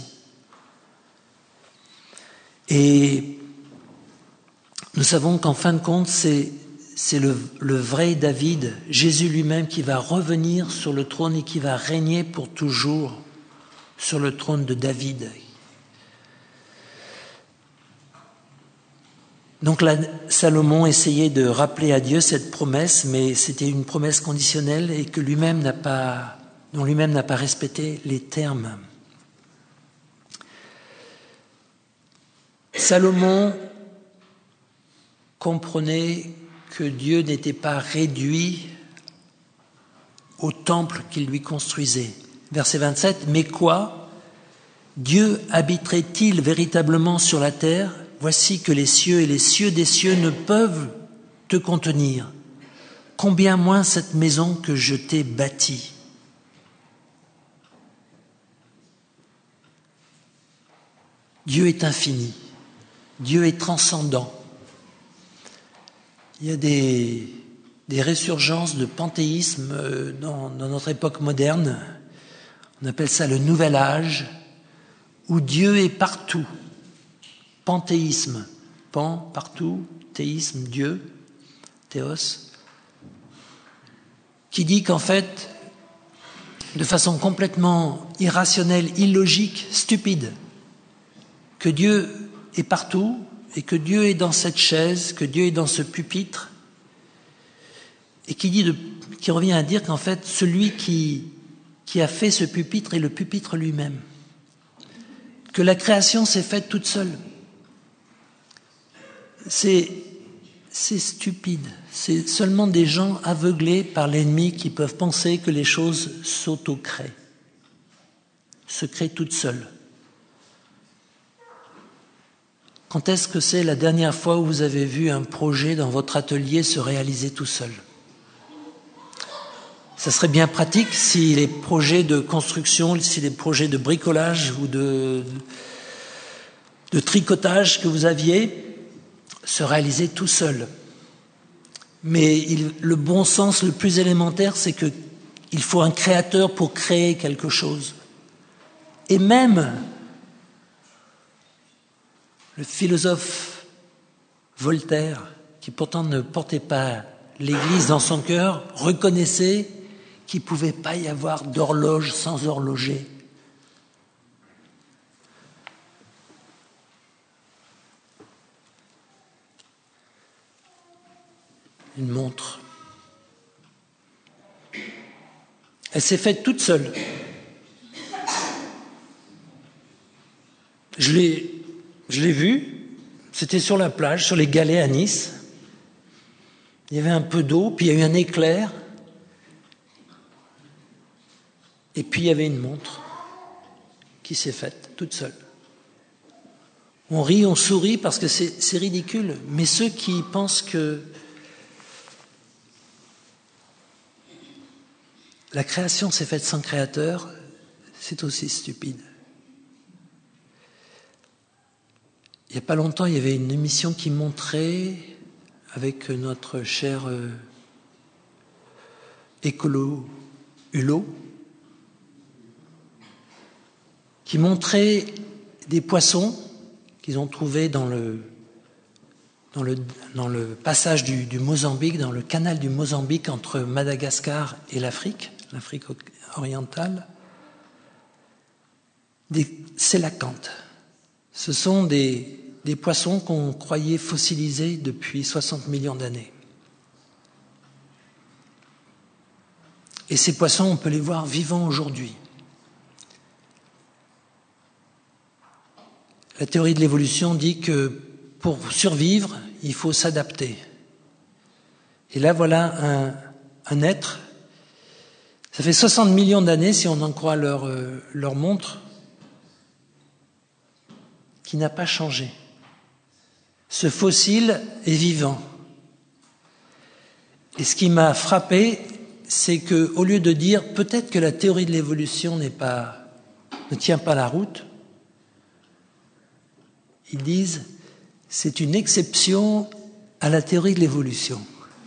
Et nous savons qu'en fin de compte, c'est, c'est le, le vrai David, Jésus lui-même, qui va revenir sur le trône et qui va régner pour toujours sur le trône de David. Donc là, Salomon essayait de rappeler à Dieu cette promesse, mais c'était une promesse conditionnelle et que lui-même n'a pas, dont lui-même n'a pas respecté les termes. Salomon comprenait que Dieu n'était pas réduit au temple qu'il lui construisait. Verset vingt-sept, « Mais quoi ? Dieu habiterait-il véritablement sur la terre ? Voici que les cieux et les cieux des cieux ne peuvent te contenir. Combien moins cette maison que je t'ai bâtie. » Dieu est infini. Dieu est transcendant. Il y a des, des résurgences de panthéisme dans, dans notre époque moderne. On appelle ça le nouvel âge, où Dieu est partout. Panthéisme, pan, partout, théisme, Dieu, théos, qui dit qu'en fait, de façon complètement irrationnelle, illogique, stupide, que Dieu est partout et que Dieu est dans cette chaise, que Dieu est dans ce pupitre, et qui, dit de, qui revient à dire qu'en fait, celui qui, qui a fait ce pupitre est le pupitre lui-même, que la création s'est faite toute seule. C'est, c'est stupide. C'est seulement des gens aveuglés par l'ennemi qui peuvent penser que les choses s'auto-créent, se créent toutes seules. Quand est-ce que c'est la dernière fois où vous avez vu un projet dans votre atelier se réaliser tout seul ? Ça serait bien pratique si les projets de construction, si les projets de bricolage ou de, de tricotage que vous aviez se réaliser tout seul. Mais il, le bon sens le plus élémentaire, c'est que il faut un créateur pour créer quelque chose. Et même le philosophe Voltaire, qui pourtant ne portait pas l'Église dans son cœur, reconnaissait qu'il ne pouvait pas y avoir d'horloge sans horloger. Une montre. Elle s'est faite toute seule. Je l'ai, je l'ai vue, c'était sur la plage, sur les galets à Nice. Il y avait un peu d'eau, puis il y a eu un éclair. Et puis il y avait une montre qui s'est faite toute seule. On rit, on sourit parce que c'est, c'est ridicule. Mais ceux qui pensent que la création s'est faite sans créateur, c'est aussi stupide. Il n'y a pas longtemps, il y avait une émission qui montrait, avec notre cher euh, écolo Hulot, qui montrait des poissons qu'ils ont trouvés dans le, dans le, dans le passage du, du Mozambique, dans le canal du Mozambique entre Madagascar et l'Afrique, l'Afrique orientale, des sélacantes. Ce sont des, des poissons qu'on croyait fossilisés depuis soixante millions d'années. Et ces poissons, on peut les voir vivants aujourd'hui. La théorie de l'évolution dit que pour survivre, il faut s'adapter. Et là, voilà un, un être. Ça fait soixante millions d'années, si on en croit leur, euh, leur montre, qui n'a pas changé. Ce fossile est vivant. Et ce qui m'a frappé, c'est qu'au lieu de dire peut-être que la théorie de l'évolution n'est pas, ne tient pas la route, ils disent c'est une exception à la théorie de l'évolution.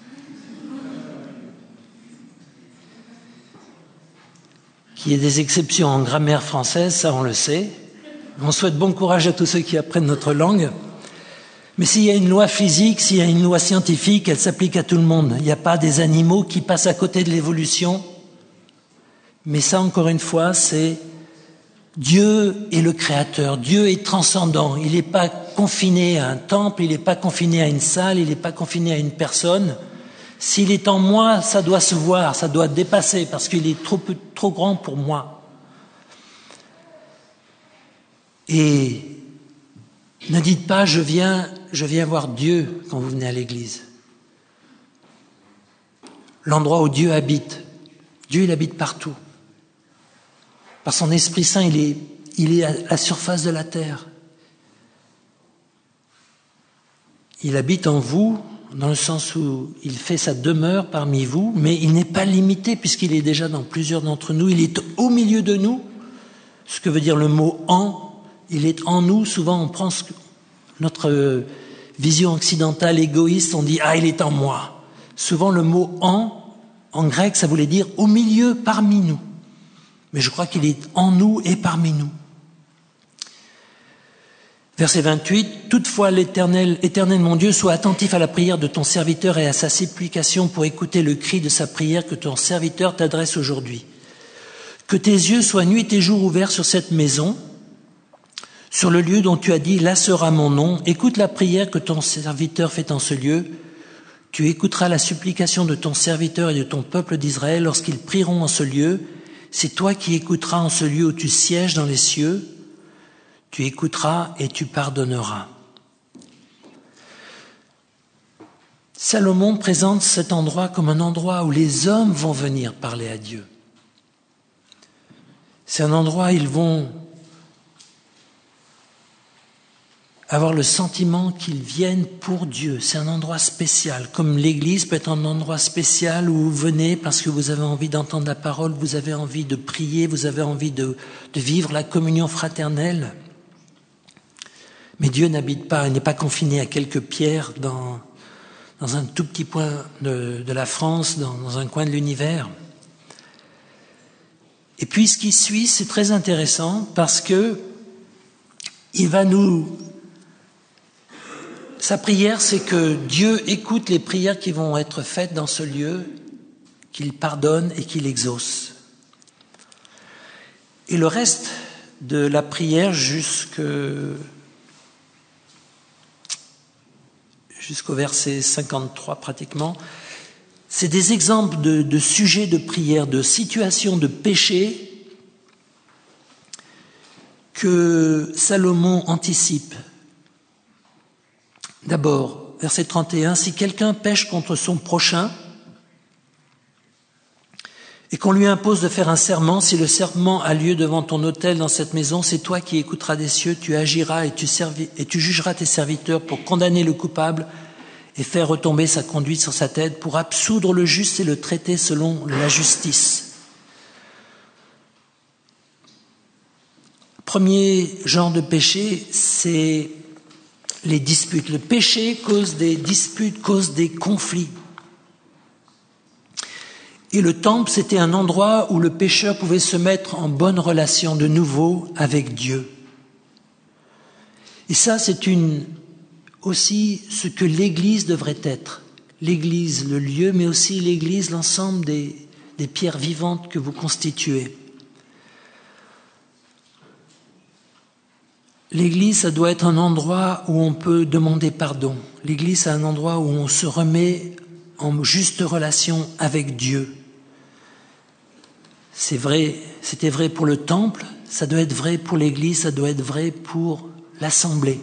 Qu'il y ait des exceptions en grammaire française, ça on le sait. On souhaite bon courage à tous ceux qui apprennent notre langue. Mais s'il y a une loi physique, s'il y a une loi scientifique, elle s'applique à tout le monde. Il n'y a pas des animaux qui passent à côté de l'évolution. Mais ça, encore une fois, c'est Dieu est le créateur. Dieu est transcendant. Il n'est pas confiné à un temple, il n'est pas confiné à une salle, il n'est pas confiné à une personne. S'il est en moi, ça doit se voir, ça doit dépasser, parce qu'il est trop, trop grand pour moi. Et ne dites pas, je viens, je viens voir Dieu quand vous venez à l'église. L'endroit où Dieu habite. Dieu, il habite partout. Par son Esprit Saint, il est, il est à la surface de la terre. Il habite en vous, dans le sens où il fait sa demeure parmi vous, mais il n'est pas limité puisqu'il est déjà dans plusieurs d'entre nous. Il est au milieu de nous, ce que veut dire le mot « en ». Il est en nous. Souvent, on prend ce que, notre vision occidentale égoïste, on dit « ah, il est en moi ». Souvent, le mot « en », en grec, ça voulait dire « au milieu, parmi nous ». Mais je crois qu'il est en nous et parmi nous. Verset vingt-huit, « Toutefois, l'Éternel, Éternel mon Dieu, sois attentif à la prière de ton serviteur et à sa supplication pour écouter le cri de sa prière que ton serviteur t'adresse aujourd'hui. Que tes yeux soient nuit et jour ouverts sur cette maison, sur le lieu dont tu as dit, là sera mon nom. Écoute la prière que ton serviteur fait en ce lieu. Tu écouteras la supplication de ton serviteur et de ton peuple d'Israël lorsqu'ils prieront en ce lieu. C'est toi qui écouteras en ce lieu où tu sièges dans les cieux. Tu écouteras et tu pardonneras. » Salomon présente cet endroit comme un endroit où les hommes vont venir parler à Dieu. C'est un endroit où ils vont avoir le sentiment qu'ils viennent pour Dieu. C'est un endroit spécial, comme l'église peut être un endroit spécial où vous venez parce que vous avez envie d'entendre la parole, vous avez envie de prier, vous avez envie de, de vivre la communion fraternelle. Mais Dieu n'habite pas, il n'est pas confiné à quelques pierres dans, dans un tout petit point de, de la France, dans, dans un coin de l'univers. Et puis ce qui suit, c'est très intéressant parce que il va nous... Sa prière, c'est que Dieu écoute les prières qui vont être faites dans ce lieu, qu'il pardonne et qu'il exauce. Et le reste de la prière jusque, jusqu'au verset cinquante-trois pratiquement, c'est des exemples de, de sujets de prière, de situations de péché que Salomon anticipe. D'abord, verset trente et un, « Si quelqu'un pêche contre son prochain et qu'on lui impose de faire un serment, si le serment a lieu devant ton autel dans cette maison, c'est toi qui écouteras des cieux, tu agiras et tu, servi, et tu jugeras tes serviteurs pour condamner le coupable et faire retomber sa conduite sur sa tête, pour absoudre le juste et le traiter selon la justice. » Premier genre de péché, c'est les disputes. Le péché cause des disputes, cause des conflits. Et le temple, c'était un endroit où le pécheur pouvait se mettre en bonne relation de nouveau avec Dieu. Et ça, c'est une, aussi ce que l'Église devrait être. L'Église, le lieu, mais aussi l'Église, l'ensemble des, des pierres vivantes que vous constituez. L'Église, ça doit être un endroit où on peut demander pardon. L'Église, c'est un endroit où on se remet en juste relation avec Dieu. C'est vrai, c'était vrai pour le temple, ça doit être vrai pour l'Église, ça doit être vrai pour l'Assemblée.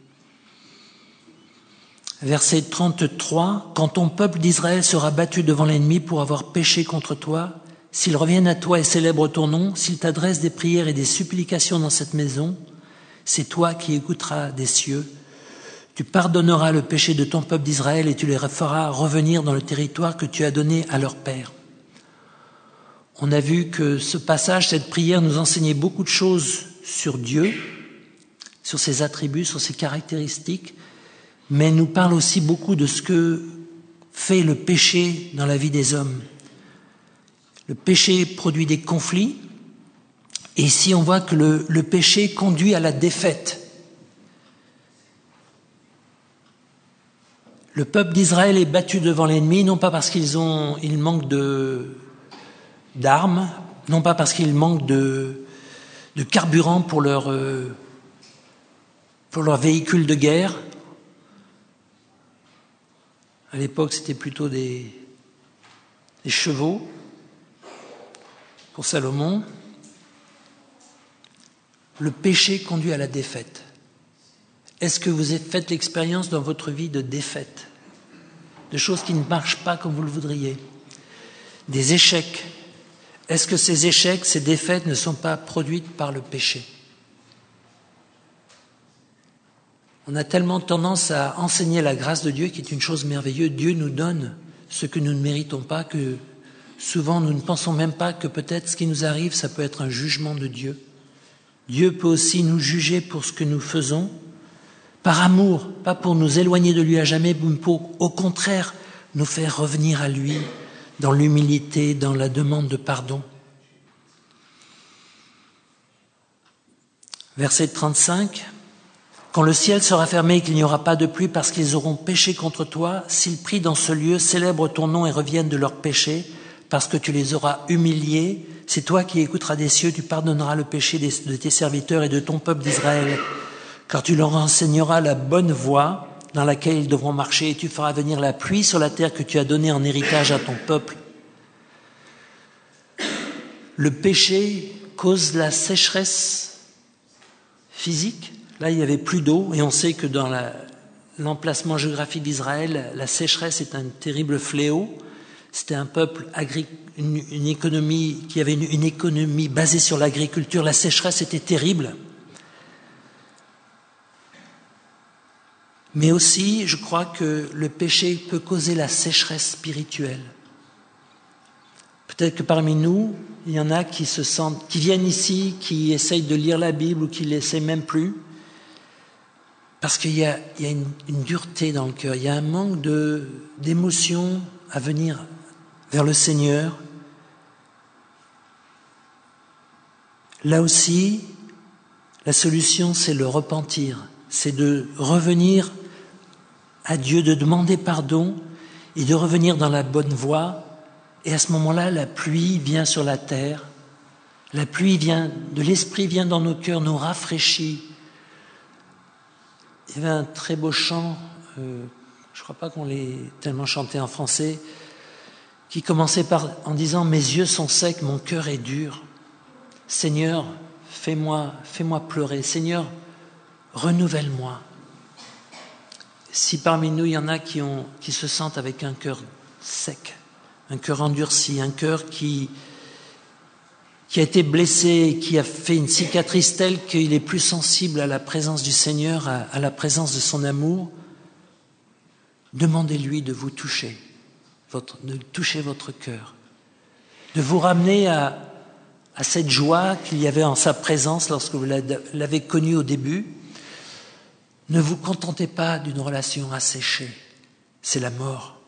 Verset trente-trois, « Quand ton peuple d'Israël sera battu devant l'ennemi pour avoir péché contre toi, s'ils reviennent à toi et célèbrent ton nom, s'ils t'adressent des prières et des supplications dans cette maison, c'est toi qui écouteras des cieux. Tu pardonneras le péché de ton peuple d'Israël et tu les feras revenir dans le territoire que tu as donné à leur père. » On a vu que ce passage, cette prière nous enseignait beaucoup de choses sur Dieu, sur ses attributs, sur ses caractéristiques, mais nous parle aussi beaucoup de ce que fait le péché dans la vie des hommes. Le péché produit des conflits, et ici on voit que le, le péché conduit à la défaite. Le peuple d'Israël est battu devant l'ennemi, non pas parce qu'ils ont, ils manquent de, d'armes, non pas parce qu'ils manquent de, de carburant pour leur, euh, pour leurs véhicules de guerre. À l'époque, c'était plutôt des, des chevaux pour Salomon. Le péché conduit à la défaite. Est-ce que vous avez fait l'expérience dans votre vie de défaite, de choses qui ne marchent pas comme vous le voudriez, des échecs? Est-ce que ces échecs, ces défaites ne sont pas produites par le péché? On a tellement tendance à enseigner la grâce de Dieu, qui est une chose merveilleuse. Dieu nous donne ce que nous ne méritons pas, que souvent nous ne pensons même pas que peut-être ce qui nous arrive, ça peut être un jugement de Dieu. Dieu peut aussi nous juger pour ce que nous faisons, par amour, pas pour nous éloigner de lui à jamais, mais pour, au contraire, nous faire revenir à lui dans l'humilité, dans la demande de pardon. Verset trente-cinq. Quand le ciel sera fermé et qu'il n'y aura pas de pluie parce qu'ils auront péché contre toi, s'ils prient dans ce lieu, célèbrent ton nom et reviennent de leurs péchés, parce que tu les auras humiliés, c'est toi qui écouteras des cieux, tu pardonneras le péché de tes serviteurs et de ton peuple d'Israël, car tu leur enseigneras la bonne voie dans laquelle ils devront marcher, et tu feras venir la pluie sur la terre que tu as donnée en héritage à ton peuple. Le péché cause la sécheresse physique. Là, il n'y avait plus d'eau, et on sait que dans la, l'emplacement géographique d'Israël, la sécheresse est un terrible fléau. C'était un peuple agricole, une, une économie qui avait une, une économie basée sur l'agriculture. La sécheresse était terrible. Mais aussi, je crois que le péché peut causer la sécheresse spirituelle. Peut-être que parmi nous, il y en a qui se sentent, qui viennent ici, qui essayent de lire la Bible ou qui ne l'essaient même plus, parce qu'il y a, il y a une, une dureté dans le cœur, il y a un manque de, d'émotion à venir vers le Seigneur. Là aussi, la solution, c'est le repentir, c'est de revenir à Dieu, de demander pardon et de revenir dans la bonne voie. Et à ce moment-là, la pluie vient sur la terre, la pluie vient de l'Esprit, vient dans nos cœurs, nous rafraîchit. Il y avait un très beau chant, euh, je ne crois pas qu'on l'ait tellement chanté en français, qui commençait par, en disant « Mes yeux sont secs, mon cœur est dur. Seigneur, fais-moi, fais-moi pleurer. Seigneur, renouvelle-moi. » Si parmi nous, il y en a qui, ont, qui se sentent avec un cœur sec, un cœur endurci, un cœur qui, qui a été blessé, qui a fait une cicatrice telle qu'il est plus sensible à la présence du Seigneur, à, à la présence de son amour, demandez-lui de vous toucher, votre, de toucher votre cœur, de vous ramener à, à cette joie qu'il y avait en sa présence lorsque vous l'avez connu au début. Ne vous contentez pas d'une relation asséchée, c'est la mort.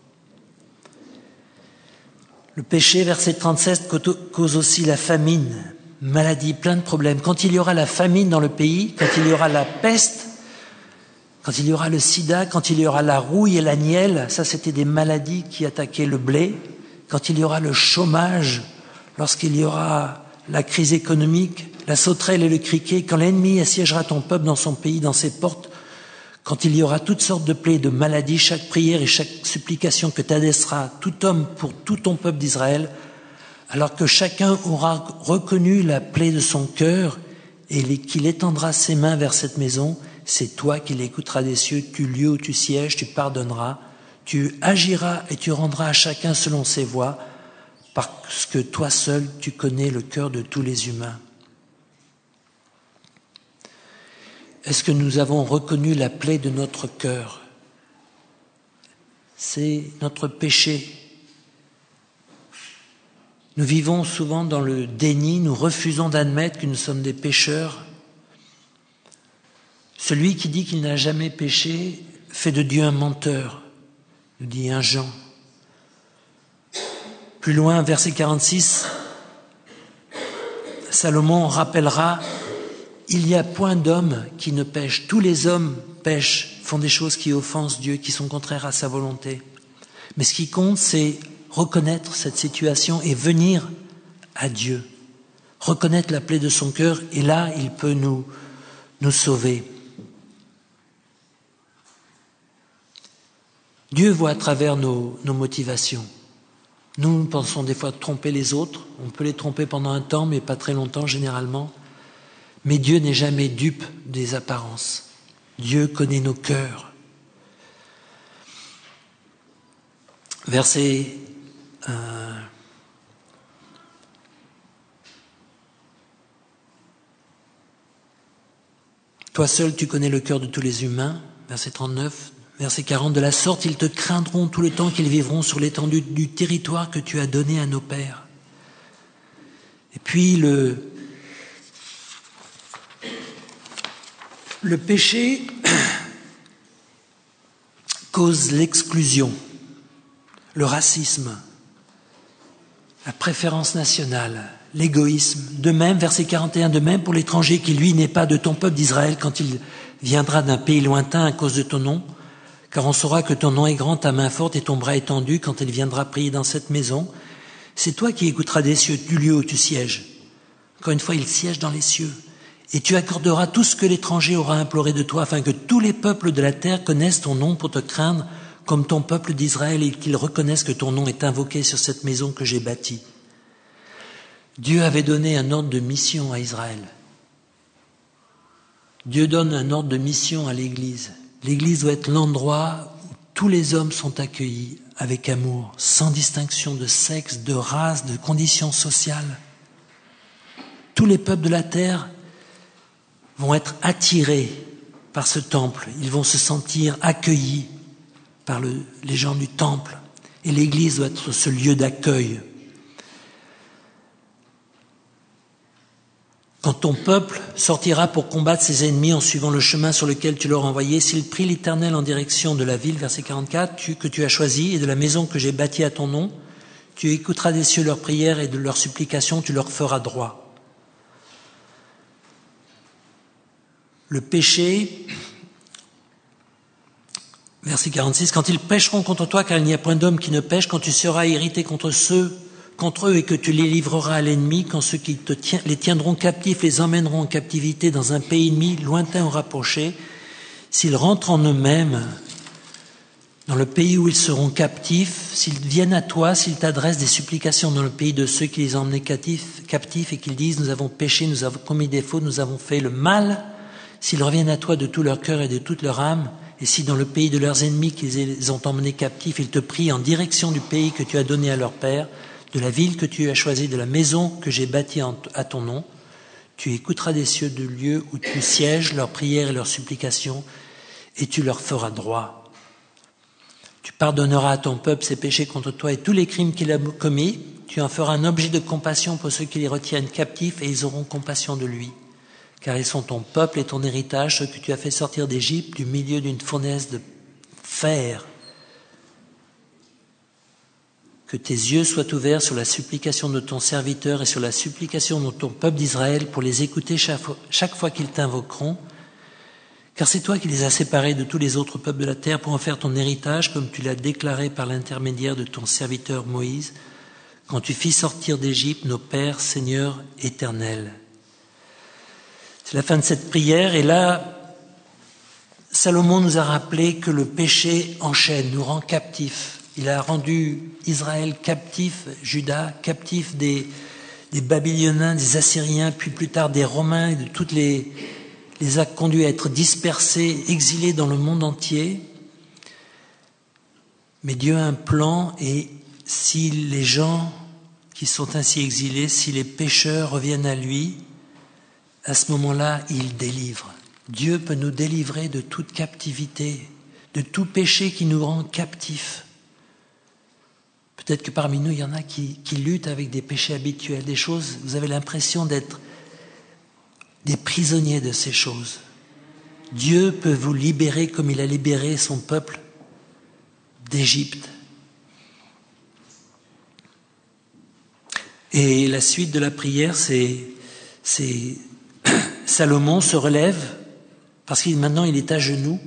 Le péché, verset trente-sept, cause aussi la famine, maladie, plein de problèmes. Quand il y aura la famine dans le pays, quand il y aura la peste, quand il y aura le sida, quand il y aura la rouille et la nielle, ça c'était des maladies qui attaquaient le blé, quand il y aura le chômage, lorsqu'il y aura la crise économique, la sauterelle et le criquet, quand l'ennemi assiégera ton peuple dans son pays, dans ses portes, quand il y aura toutes sortes de plaies, de maladies, chaque prière et chaque supplication que t'adresseras tout homme pour tout ton peuple d'Israël, alors que chacun aura reconnu la plaie de son cœur et qu'il étendra ses mains vers cette maison, c'est toi qui l'écouteras des cieux, tu lieu où tu sièges, tu pardonneras, tu agiras et tu rendras à chacun selon ses voies, parce que toi seul tu connais le cœur de tous les humains. Est-ce que nous avons reconnu la plaie de notre cœur? C'est notre péché. Nous vivons souvent dans le déni, nous refusons d'admettre que nous sommes des pécheurs. Celui qui dit qu'il n'a jamais péché fait de Dieu un menteur, nous dit un Jean. Plus loin, verset quarante-six, Salomon rappellera: il n'y a point d'homme qui ne pêche. Tous les hommes pêchent, font des choses qui offensent Dieu, qui sont contraires à sa volonté. Mais ce qui compte, c'est reconnaître cette situation et venir à Dieu. Reconnaître la plaie de son cœur, et là, il peut nous, nous sauver. Dieu voit à travers nos, nos motivations. Nous, nous pensons des fois tromper les autres. On peut les tromper pendant un temps, mais pas très longtemps généralement. Mais Dieu n'est jamais dupe des apparences. Dieu connaît nos cœurs. Verset euh, Toi seul, tu connais le cœur de tous les humains. Verset trente-neuf. Verset quarante. De la sorte, ils te craindront tout le temps qu'ils vivront sur l'étendue du territoire que tu as donné à nos pères. Et puis le, le péché cause l'exclusion, le racisme, la préférence nationale, l'égoïsme. De même, verset quarante et un, de même pour l'étranger qui, lui, n'est pas de ton peuple d'Israël quand il viendra d'un pays lointain à cause de ton nom, car on saura que ton nom est grand, ta main forte et ton bras étendu quand il viendra prier dans cette maison. C'est toi qui écouteras des cieux, du lieu où tu sièges. Encore une fois, il siège dans les cieux. Et tu accorderas tout ce que l'étranger aura imploré de toi, afin que tous les peuples de la terre connaissent ton nom pour te craindre, comme ton peuple d'Israël, et qu'ils reconnaissent que ton nom est invoqué sur cette maison que j'ai bâtie. Dieu avait donné un ordre de mission à Israël. Dieu donne un ordre de mission à l'Église. L'Église doit être l'endroit où tous les hommes sont accueillis avec amour, sans distinction de sexe, de race, de conditions sociales. Tous les peuples de la terre vont être attirés par ce temple. Ils vont se sentir accueillis par le, les gens du temple. Et l'Église doit être ce lieu d'accueil. Quand ton peuple sortira pour combattre ses ennemis en suivant le chemin sur lequel tu l'auras envoyé, s'il prie l'Éternel en direction de la ville, verset quarante-quatre, tu, que tu as choisie, et de la maison que j'ai bâtie à ton nom, tu écouteras des cieux leurs prières et de leurs supplications, tu leur feras droit. Le péché, verset quarante-six, quand ils pécheront contre toi, car il n'y a point d'homme qui ne pêche, quand tu seras irrité contre ceux contre eux et que tu les livreras à l'ennemi, quand ceux qui te tient, les tiendront captifs les emmèneront en captivité dans un pays ennemi, lointain ou rapproché, s'ils rentrent en eux-mêmes dans le pays où ils seront captifs, s'ils viennent à toi, s'ils t'adressent des supplications dans le pays de ceux qui les ont emmenés captifs, captifs et qu'ils disent « Nous avons péché, nous avons commis des fautes, nous avons fait le mal », s'ils reviennent à toi de tout leur cœur et de toute leur âme, et si dans le pays de leurs ennemis qu'ils les ont emmenés captifs, ils te prient en direction du pays que tu as donné à leur père, de la ville que tu as choisie, de la maison que j'ai bâtie à ton nom, tu écouteras des cieux du lieu où tu sièges leurs prières et leurs supplications, et tu leur feras droit. Tu pardonneras à ton peuple ses péchés contre toi et tous les crimes qu'il a commis, tu en feras un objet de compassion pour ceux qui les retiennent captifs, et ils auront compassion de lui. Car ils sont ton peuple et ton héritage, ceux que tu as fait sortir d'Égypte, du milieu d'une fournaise de fer. Que tes yeux soient ouverts sur la supplication de ton serviteur et sur la supplication de ton peuple d'Israël pour les écouter chaque fois, chaque fois qu'ils t'invoqueront. Car c'est toi qui les as séparés de tous les autres peuples de la terre pour en faire ton héritage, comme tu l'as déclaré par l'intermédiaire de ton serviteur Moïse, quand tu fis sortir d'Égypte nos pères, Seigneur éternel. C'est la fin de cette prière, et là, Salomon nous a rappelé que le péché enchaîne, nous rend captifs. Il a rendu Israël captif, Juda captif des, des Babyloniens, des Assyriens, puis plus tard des Romains, et de toutes les, les a conduits à être dispersés, exilés dans le monde entier. Mais Dieu a un plan, et si les gens qui sont ainsi exilés, si les pécheurs reviennent à lui, à ce moment-là, il délivre. Dieu peut nous délivrer de toute captivité, de tout péché qui nous rend captifs. Peut-être que parmi nous, il y en a qui, qui luttent avec des péchés habituels, des choses, vous avez l'impression d'être des prisonniers de ces choses. Dieu peut vous libérer comme il a libéré son peuple d'Égypte. Et la suite de la prière, c'est, c'est Salomon se relève, parce que maintenant il est à genoux,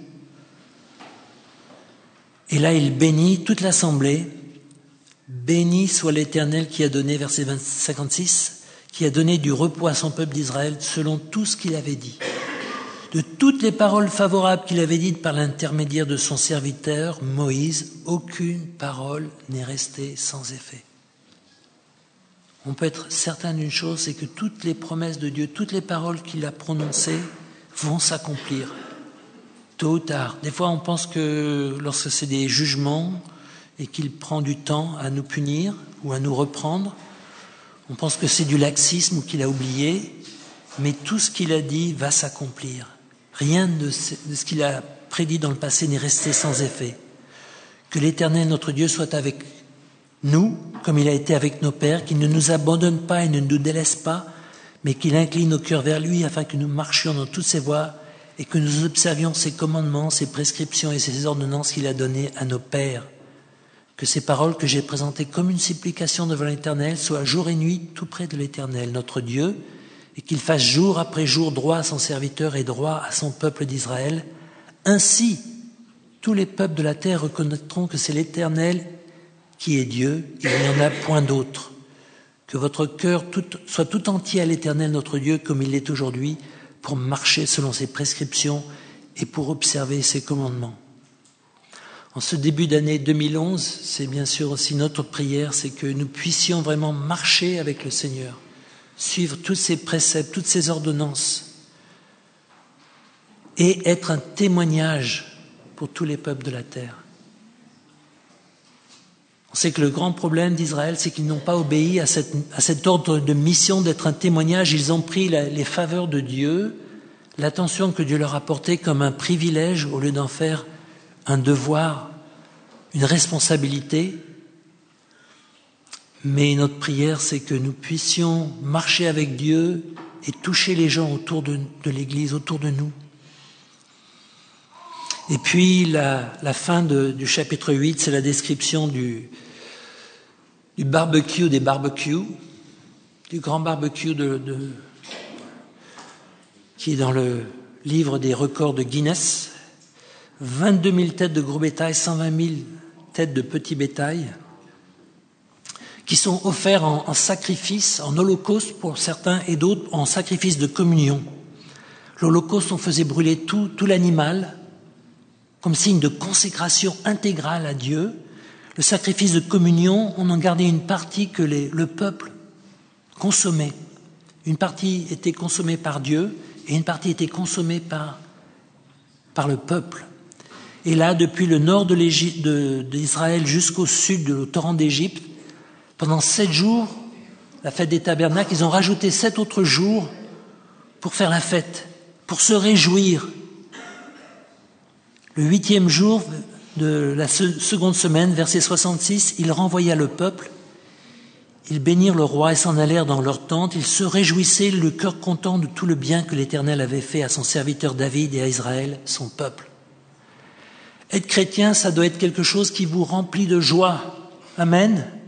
et là il bénit toute l'assemblée. Béni soit l'Éternel qui a donné, verset cinquante-six, qui a donné du repos à son peuple d'Israël selon tout ce qu'il avait dit. De toutes les paroles favorables qu'il avait dites par l'intermédiaire de son serviteur, Moïse, aucune parole n'est restée sans effet. On peut être certain d'une chose, c'est que toutes les promesses de Dieu, toutes les paroles qu'il a prononcées vont s'accomplir, tôt ou tard. Des fois, on pense que lorsque c'est des jugements et qu'il prend du temps à nous punir ou à nous reprendre, on pense que c'est du laxisme ou qu'il a oublié, mais tout ce qu'il a dit va s'accomplir. Rien de ce qu'il a prédit dans le passé n'est resté sans effet. Que l'Éternel, notre Dieu, soit avec nous, comme il a été avec nos pères, qu'il ne nous abandonne pas et ne nous délaisse pas, mais qu'il incline nos cœurs vers lui afin que nous marchions dans toutes ses voies et que nous observions ses commandements, ses prescriptions et ses ordonnances qu'il a données à nos pères. Que ces paroles que j'ai présentées comme une supplication devant l'Éternel soient jour et nuit tout près de l'Éternel, notre Dieu, et qu'il fasse jour après jour droit à son serviteur et droit à son peuple d'Israël. Ainsi, tous les peuples de la terre reconnaîtront que c'est l'Éternel qui est Dieu, il n'y en a point d'autre. Que votre cœur tout, soit tout entier à l'Éternel notre Dieu, comme il l'est aujourd'hui, pour marcher selon ses prescriptions et pour observer ses commandements. En ce début d'année deux mille onze, c'est bien sûr aussi notre prière, c'est que nous puissions vraiment marcher avec le Seigneur, suivre tous ses préceptes, toutes ses ordonnances et être un témoignage pour tous les peuples de la terre. On sait que le grand problème d'Israël, c'est qu'ils n'ont pas obéi à, cette, à cet ordre de mission d'être un témoignage. Ils ont pris la, les faveurs de Dieu, l'attention que Dieu leur a portée comme un privilège au lieu d'en faire un devoir, une responsabilité. Mais notre prière, c'est que nous puissions marcher avec Dieu et toucher les gens autour de, de l'Église, autour de nous. Et puis, la, la fin de, du chapitre huit, c'est la description du, du barbecue des barbecues, du grand barbecue de, de, qui est dans le livre des records de Guinness. vingt-deux mille têtes de gros bétail, cent vingt mille têtes de petit bétail, qui sont offerts en, en sacrifice, en holocauste pour certains et d'autres en sacrifice de communion. L'holocauste, on faisait brûler tout, tout l'animal comme signe de consécration intégrale à Dieu. Le sacrifice de communion, on en gardait une partie que les, le peuple consommait. Une partie était consommée par Dieu et une partie était consommée par, par le peuple. Et là, depuis le nord de l'Égypte, de, d'Israël jusqu'au sud, de, au torrent d'Égypte, pendant sept jours, la fête des tabernacles, ils ont rajouté sept autres jours pour faire la fête, pour se réjouir. Le huitième jour de la seconde semaine, verset soixante-six, il renvoya le peuple, ils bénirent le roi et s'en allèrent dans leur tente, ils se réjouissaient, le cœur content de tout le bien que l'Éternel avait fait à son serviteur David et à Israël, son peuple. Être chrétien, ça doit être quelque chose qui vous remplit de joie. Amen.